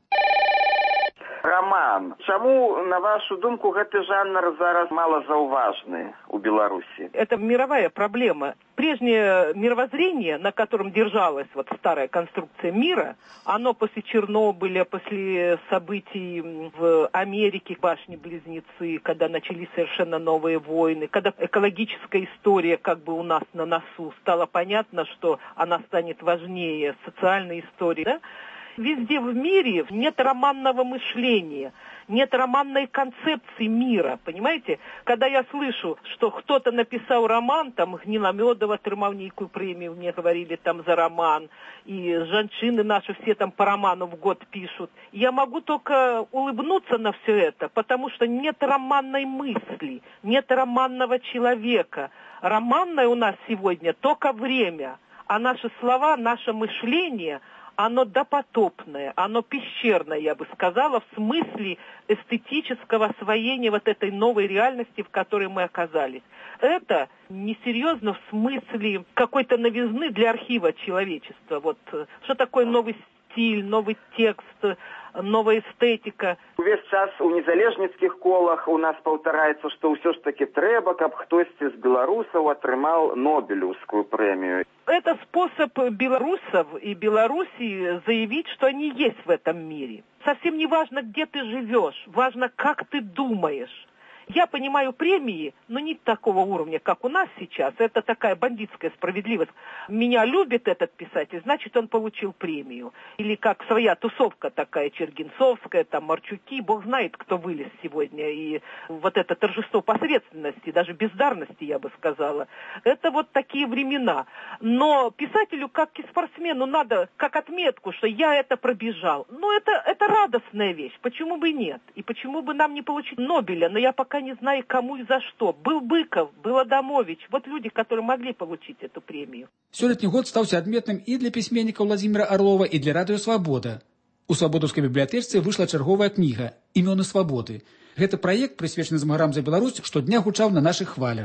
Роман, чаму, на вашу думку, гэты жанр зараз малозауважны у Беларуси? Это мировая проблема. Прежнее мировоззрение, на котором держалась вот старая конструкция мира, оно после Чернобыля, после событий в Америке, башни-близнецы, когда начались совершенно новые войны, когда экологическая история как бы у нас на носу, стало понятно, что она станет важнее социальной истории, да? Везде в мире нет романного мышления, нет романной концепции мира, понимаете? Когда я слышу, что кто-то написал роман, там Гниломедов отрымал некую премию, мне говорили там за роман, и женщины наши все там по роману в год пишут, я могу только улыбнуться на все это, потому что нет романной мысли, нет романного человека. Романное у нас сегодня только время, а наши слова, наше мышление – оно допотопное, оно пещерное, я бы сказала, в смысле эстетического освоения вот этой новой реальности, в которой мы оказались. Это несерьезно в смысле какой-то новизны для архива человечества. Вот что такое новый стиль, новый текст, новая эстетика. Увесь час у незалежніцкіх колах у нас паўтараецца, што ўсё ж таки трэба, каб хтосьці з беларусаў атрымаў Нобелевскую премию. Это способ белорусов и Белоруссии заявить, что они есть в этом мире. Совсем не важно, где ты живешь, важно, как ты думаешь. Я понимаю премии, но не такого уровня, как у нас сейчас. Это такая бандитская справедливость. Меня любит этот писатель, значит, он получил премию. Или как своя тусовка такая, Чергинцовская, там, Марчуки. Бог знает, кто вылез сегодня. И вот это торжество посредственности, даже бездарности, я бы сказала. Это вот такие времена. Но писателю, как и спортсмену, надо как отметку, что я это пробежал. Ну, это радостная вещь. Почему бы и нет? И почему бы нам не получить Нобеля? Но я пока не знаю, кому и за что. Был Быков, был Адамович. Вот люди, которые могли получить эту премию. Сёлетні год стаўся адметным і для пісьменніка Владзіміра Арлова, і для радыё «Свабода». У свабодаўскай бібліятэцы выйшла чарговая кніга «Імёны свабоды». Гэта праект, прысвечаны змагарам за Беларусь, штодня гучаў на нашых хвалях.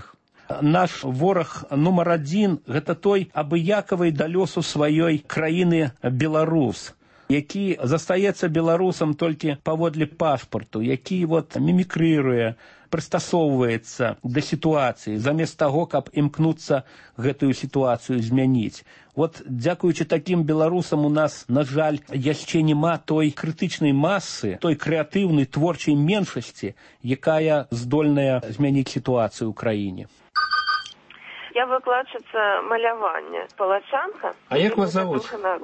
наш вораг нумар адзін – гэта той абыякавы да лёсу сваёй краіны беларус, які застаецца беларусам толькі паводле пашпарту, які мімікрыруе, прыстасоўваецца да сітуацыі, замест таго, каб імкнуцца гэтую сітуацыю змяніць. Дзякуючы такім беларусам у нас, на жаль, яшчэ няма той крытычнай масы, той крэатыўнай творчай меншасці, якая здольная змяніць сітуацыю ў краіне. Я выкладчица малявання, палачанка. А як вас зовут?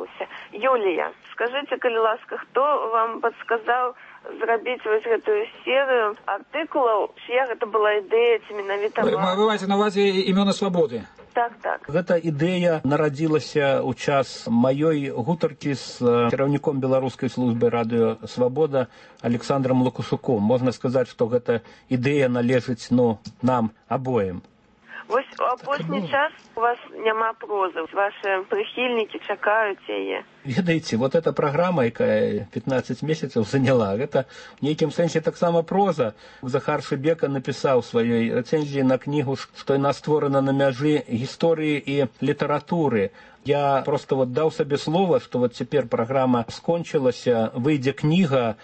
Юлія. Скажите, калі ласка, хто вам подсказал зрабіць гэтую серыю артыкулаў, чья гэта была ідэя, ці менавіта вам? Вы маеце на увазе імёны свабоды? Так. Гэта ідэя нарадзілася ў час маёй гутаркі з кіраўніком беларускай службы радыё «Свабода» Александром Лукашуком. Можна сказаць, што гэта ідэя належыць нам абоім. Вось у апошні час у вас няма прозы, ваши прыхільнікі чакаюць яе. Ведаеце, эта праграма, якая 15 месяцаў заняла, гэта в нейкім сэнсе таксама проза. Захар Шыбека напісаў сваёй рэцэнзіі на кнігу, што яна створана на мяжы гісторыі і літаратуры. Я просто даў сабе слова, што цяпер праграма скончылася, выйдзе кніга,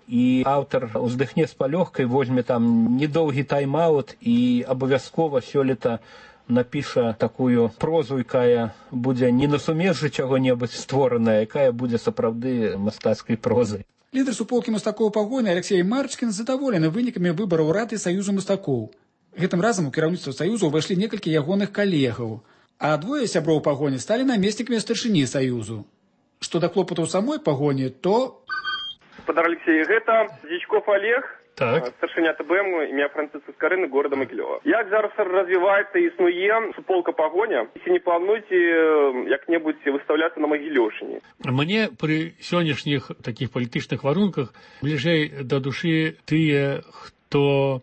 і аўтар уздыхне з палёгкай, возьме там недоўгі тайм-аут і абавязкова сёлета напіша такую прозу, якая будзе не на сумежжы чаго-небудзь створаная, якая будзе сапраўды мастацкай прозай. Лідар суполкі мастакоў пагоні Алексей Марчкін задаволены вынікамі выбараў Рады Саюзу мастакоў. Гэтым разам у кіраўніцтва Саюзу ўвайшлі некалькі ягоных калегаў, а двое сяброў пагоні сталі намеснікамі старшыні Саюзу. Што да клопатаў самой пагоні, то... Господар Алексей, гэта Дичков Олег, старшыня ТБМ, імя Франциска Скарыны, города Могилева. Як зараз развіваецца і існуе суполка пагоня, ці не плануеце як-небудзь выстаўляцца на Магілёўшчыне? Мне пры сённяшніх такіх палітычных варунках бліжэй да душы тыя, хто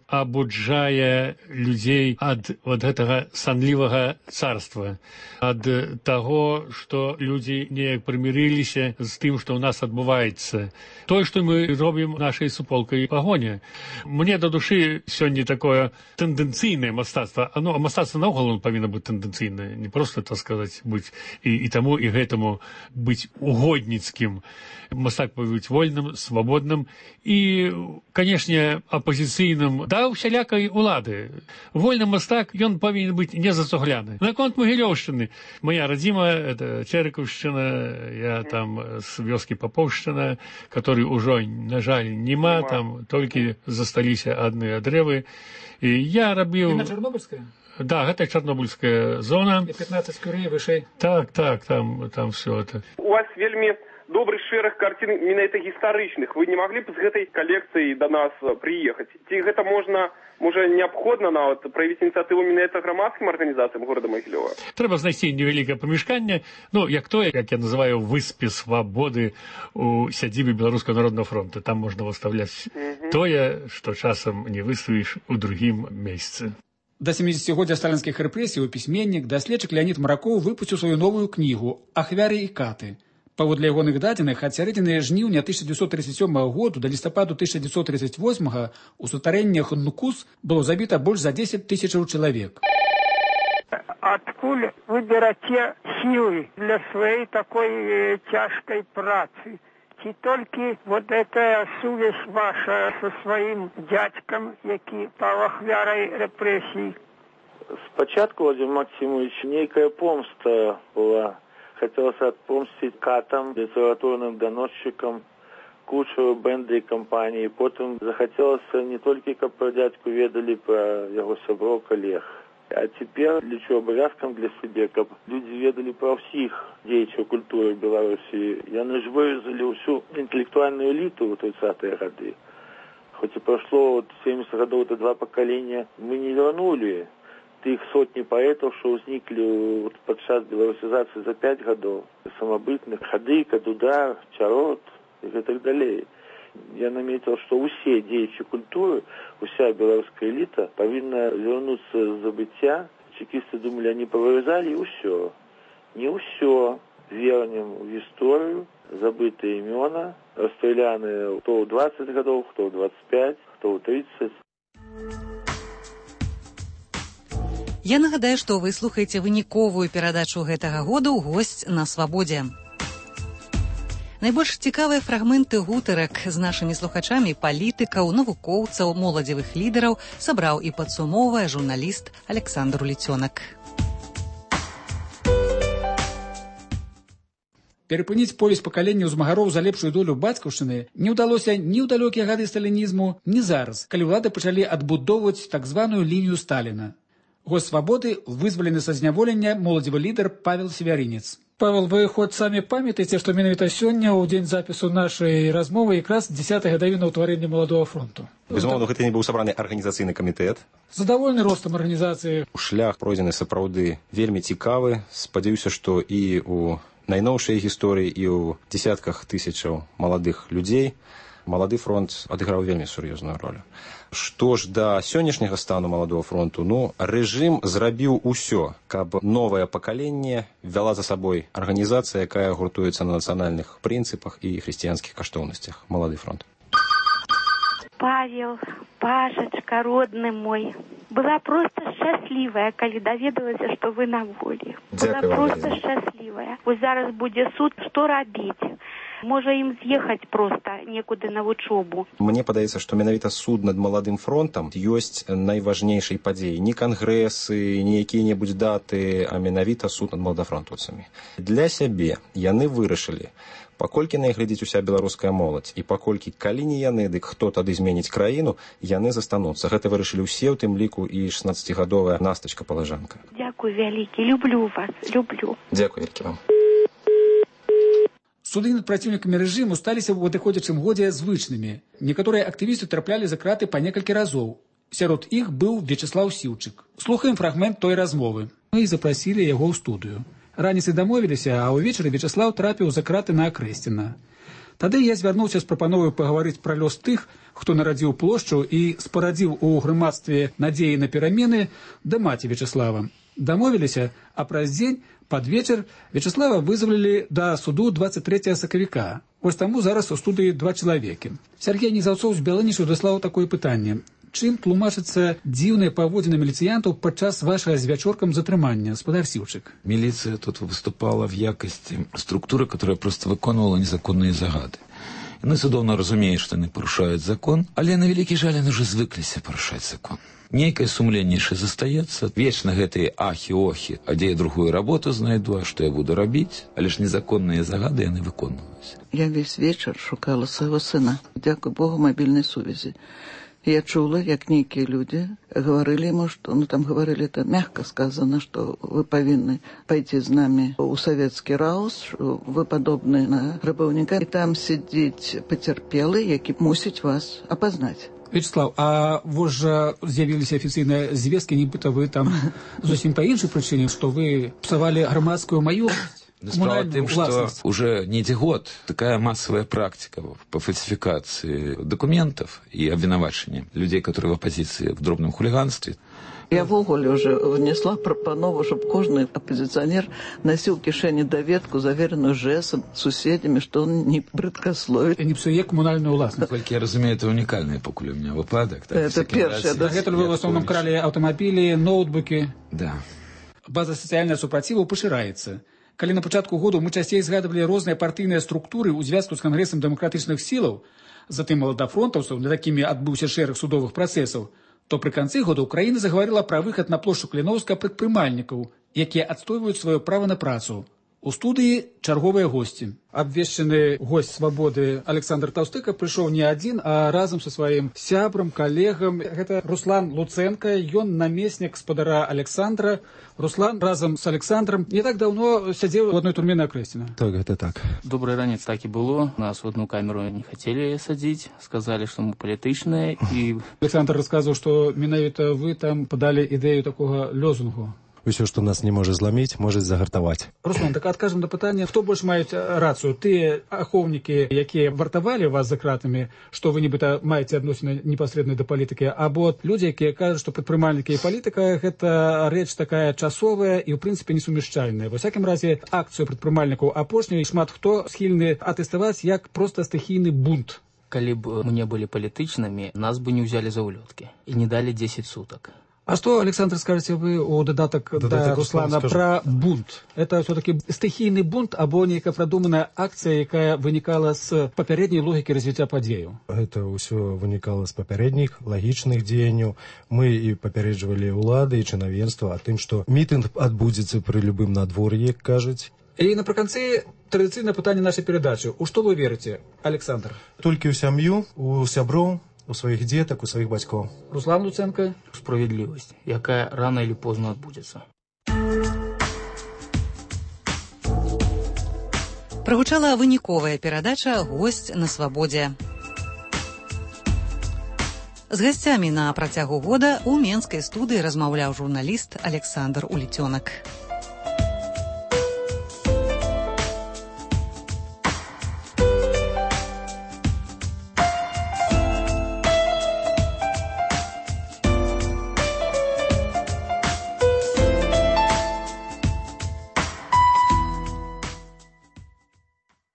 абуджае людзей ад гэтага санлівага царства, ад таго, што людзі неяк прымірыліся з тым, што ў нас адбываецца. Тое, што мы робім нашай суполкай пагоня. Мне да душы сёння такое тэндэнцыйнае мастацтва. Мастацтва наогул павінна быць тэндэнцыйнае, не проста, так сказаць, быць і таму, і гэтаму быць угодніцкім. Мастак павінен быць вольным, свабодным і, канешне, апазіцыйным да ўсялякай улады. Вольны мастак, ён павінен быць незацугляны. Наконт Магілёўшчыны. Моя радзіма, это Чэрыкаўшчына, я там з вёскі Папоўшчына, который ўжо, на жаль, няма, там толькі засталіся адныя дрэвы. І я рабіў... Іна Чарнобыльская? Да, гэта Чарнобыльская зона. І 15 кюрей вышэй? Так, там все это. У вас вельмі добрый шэраг карцін менавіта гістарычных. Вы не маглі б з гэтай калекцыяй да нас прыехаць? Ці гэта можа неабходна нават праявіць ініцыятыву менавіта грамадскім арганізацыям горада Магілёва? Трэба знайсці невялікае памяшканне, як я называю, выспе свабоды у сядзібе Беларускага народнага фронта. Там можна выставляць тое, што часам не выставіш у другім месцы. Да 70-годдзя сталінскіх рэпрэсій пісьменнік, даследчык Леонід Маракоў выпусціў сваю новую кнігу «Ахвяры і каты». Паводле ягоных дадзеных, ад сярэдзіны жніўня 1937 году да лістападу 1938 у сутарэннях НУКУС было забіта больш за 10 тысячаў чалавек. Адкуль вы бераце сілы для сваёй такой цяжкай працы? Ці толькі эта сувязь ваша со сваім дзядзькам, які паў ахвярай рэпрэсій? Спачатку, Владимир Максимович, нейкая помста была. Хотелось отпомстить катам, литературным доносчикам, кучеру бенды и компании. Потом захотелось не только, как про дядьку ведали, про его сяброў коллег. А теперь лічу обовязком для себя, как люди ведали про всех деятелей культуры Беларуси. Яны ж вырезали всю интеллектуальную элиту в 30-е годы. Хоть и прошло 70 годов, это 2 поколения, мы не вернули тых сотні паэтаў, што ўзніклі падчас беларусізацыі за 5 гадоў, самабытных, Хадыка, Дудар, Чарот і гэтак далей. Я наметил, што ўсе дзеячы культуры, уся беларуская эліта павінна вярнуцца з забыцця. Чекісты думалі, они павырезалі, і ўсё. Не ўсё. Вернем в гісторыю забытыя імёна, расстраляныя хто ў 20 гадоў, хто ў 25, хто ў 30. Я нагадаю, што вы слухаеце выніковую перадачу гэтага года ў госць на свабодзе. Найбольш цікавыя фрагменты гутарак з нашымі слухачамі палітыкаў, навукоўцаў, моладзевых лідараў сабраў і падсумоўвае журналіст Александр Уліцёнак. Перапыніць повесь пакаленняў змагароў за лепшую долю бацькаўшчыны не ўдалося ні ў далёкія гады сталінізму, ні зараз, калі ўлады пачалі адбудоўваць так званую лінію Сталіна. Госць свабоды, вызвалены са зняволення, моладзевы лідар Павел Севярінец. Павел, вы хоць самі памятаеце, што менавіта сёння, ў дзень запісу нашай размовы, якраз 10-я гадавіна ўтварэння Маладога фронту. Безумоўна, гэта не быў сабраны арганізацыйны камітэт. Задаволены ростам арганізацыі. Шлях пройдзены сапраўды вельмі цікавы. Спадзяюся, што і ў найноўшай гісторыі, і ў дзесятках тысячаў маладых людзей Малады фронт адыграў вельмі сур'ёзную ролю. Што ж да сённяшняга стану Маладога фронту, рэжым зрабіў усё, каб новае пакаленне вяла за сабой арганізацыя, якая гуртуецца на нацыянальных прынцыпах і хрысціянскіх каштоўнасцях. Малады фронт. Павел, Пашачка, родны мой, была проста шчаслівая, калі даведалася, што вы на волі. Была проста шчаслівая. Вось зараз будзе суд, што рабіць? Можа ім з'ехаць проста некуды на вучобу. Мне падаецца, што менавіта суд над Маладым фронтам ёсць найважнейшай падзеяй. Не кангрэсы, не якія-небудзь даты, а менавіта суд над маладафронтаўцамі. Для сябе яны вырашылі, паколькі на іх глядзіць уся беларуская моладзь, і паколькі, калі не яны, дык хто тады зменіць краіну, яны застануцца. Гэта вырашылі ўсе, у тым ліку і 16гадовая Настачка-Палажанка. Дзякуй вялікі, люблю вас, люблю. Дзякуй вялікі вам. Суды над праціўнікамі рэжыму сталіся ў адыходзячым годзе звычнымі. Некаторыя актывісты траплялі за краты па некалькі разоў. Сярод іх быў Вячеслаў Сіўчык. Слухаем фрагмент той размовы. Мы запрасілі яго ў студыю. Раніцай дамовіліся, а ўвечары Вячеслаў трапіў за краты на Акрэсціна. Тады я звярнуўся з прапановай пагаварыць пра лёс тых, хто нарадзіў плошчу і спарадзіў у грамадстве надзеі на перамены да маці Вячеслава. Дамовіліся, а праз дзень пад вечар Вячеслава вызвалілі да суду 23 сакавіка. Вось таму зараз у студыі 2 чалавекі. Сяргей Нізаўцоў з Бяланішу даслаў такое пытанне. Чым тлумачыцца дзіўныя паводзіны міліцыянтаў падчас вашага з вячоркам затрымання, спадар Сіўчык? Милиция тут выступала в якости структуры, которая просто выконывала незаконные загады. Яны цудоўна разумеюць, што яны парушаюць закон, але на вялікі жаль яны ўжо звыкліся парушаць закон. Нейкае сумленне яшчэ застаецца, вечна гэтыя ахі-охі, а дзе я другую работу знайду, а што я буду рабіць, але ж незаконныя загады яны выконваюць. Я весь вечар шукала свайго сына, дзякуй Богу, мабільнай сувязі. Я чула, як нейкія людзі гаварылі яму, што, там гаварылі это мягка сказано, што вы павінны пайти з намі ў савецкі раус, вы падобны на грабаўніка, і там сидзіць пацярпелы, які мусіць вас апазнаць. Вячеслав, а вось жа з'явіліся афіцыйныя звесткі, нібыта вы там зусім па іншай прычыне, што вы псавалі грамадскую маёмасць. Справа в том, что уже не год такая массовая практика по фальсификации документов и обвинувачения людей, которые в оппозиции в дробном хулиганстве. Я в огуле уже внесла пропанову, чтобы каждый оппозиционер носил в кишени доведку, заверенную ЖЭСом, соседями, что он не брыдкословит. И не псуе коммунальную властность. Насколько я разумею, это уникальный покуль у меня выпадок. Это первое. Да, это вы в основном крали автомобили, ноутбуки. Да. База социального супротиву поширается. Калі на пачатку году мы часцей згадывалі розныя партыйныя структуры ў звязку з кангрэсам дэмакратычных сілаў, затым маладафронтаўцаў, над якімі адбыўся шэраг судовых працэсаў, то пры канцы года Украіна загаварыла пра выхад на плошчу Кліноўска прадпрымальнікаў, якія адстойваюць сваё права на працу. У студыі чарговыя госці. Абвешчаны госць свабоды Александр Таўстыка прыйшоў не адзін, а разам са сваім сябрам, калегам. Гэта Руслан Луценка, ён намеснік спадара Александра. Руслан разам з Александром не так даўно сядзеў у адной турме на Акрэсціна. Так, гэта так. Добрый ранец так і было. Нас в одну камеру не хацелі садзіць, сказалі, што мы палітычныя. І... Александр расказваў, што менавіта вы там падалі ідэю такога лозунгу. Усё, што нас не можа зламіць, можа загартаваць. Руслан, так адкажам да пытання, хто больш маюць рацыю? Тыя ахоўнікі, якія вартавалі вас за кратамі, што вы нібыта маеце адносіны непасрэдна да палітыкі, або людзі, якія кажуць, што прадпрымальнікі і палітыка гэта рэч такая часовая і ў прынцыпе несумяшчальная. Ва всякім разе акцыю прадпрымальнікаў апошняй шмат хто схільны атэставаць як проста стыхійны бунт. Калі б мы не былі палітычнымі, нас бы не ўзялі за ўлёткі і не далі 10 сутак. А что, Александр, скажете вы о додаток да Руслана про бунт? Это все-таки стихийный бунт або некая продуманная акция, якая вынікала з папярэдняй логікі развіцця падзеяў? Гэта ўсё вынікала з папярэдніх лагічных дзеянняў. Мы і папярэджвалі ўлады і чынавенства о тым, што мітынг адбудзецца пры любым надвор'і, як кажуць. І напрыканцы традыцыйнае пытанне нашай перадачы. У што вы верыце, Александр? Толькі ў сям'ю, у сяброў, у сваіх дзетак, у сваіх бацькоў. Руслан Луценко? Справедливость, якая рано или поздно отбудется. Прагучала выніковая перадача «Госць на свабодзе». З гасцямі на працягу года ў менскай студыі размаўляў журналіст Александр Уліцёнак.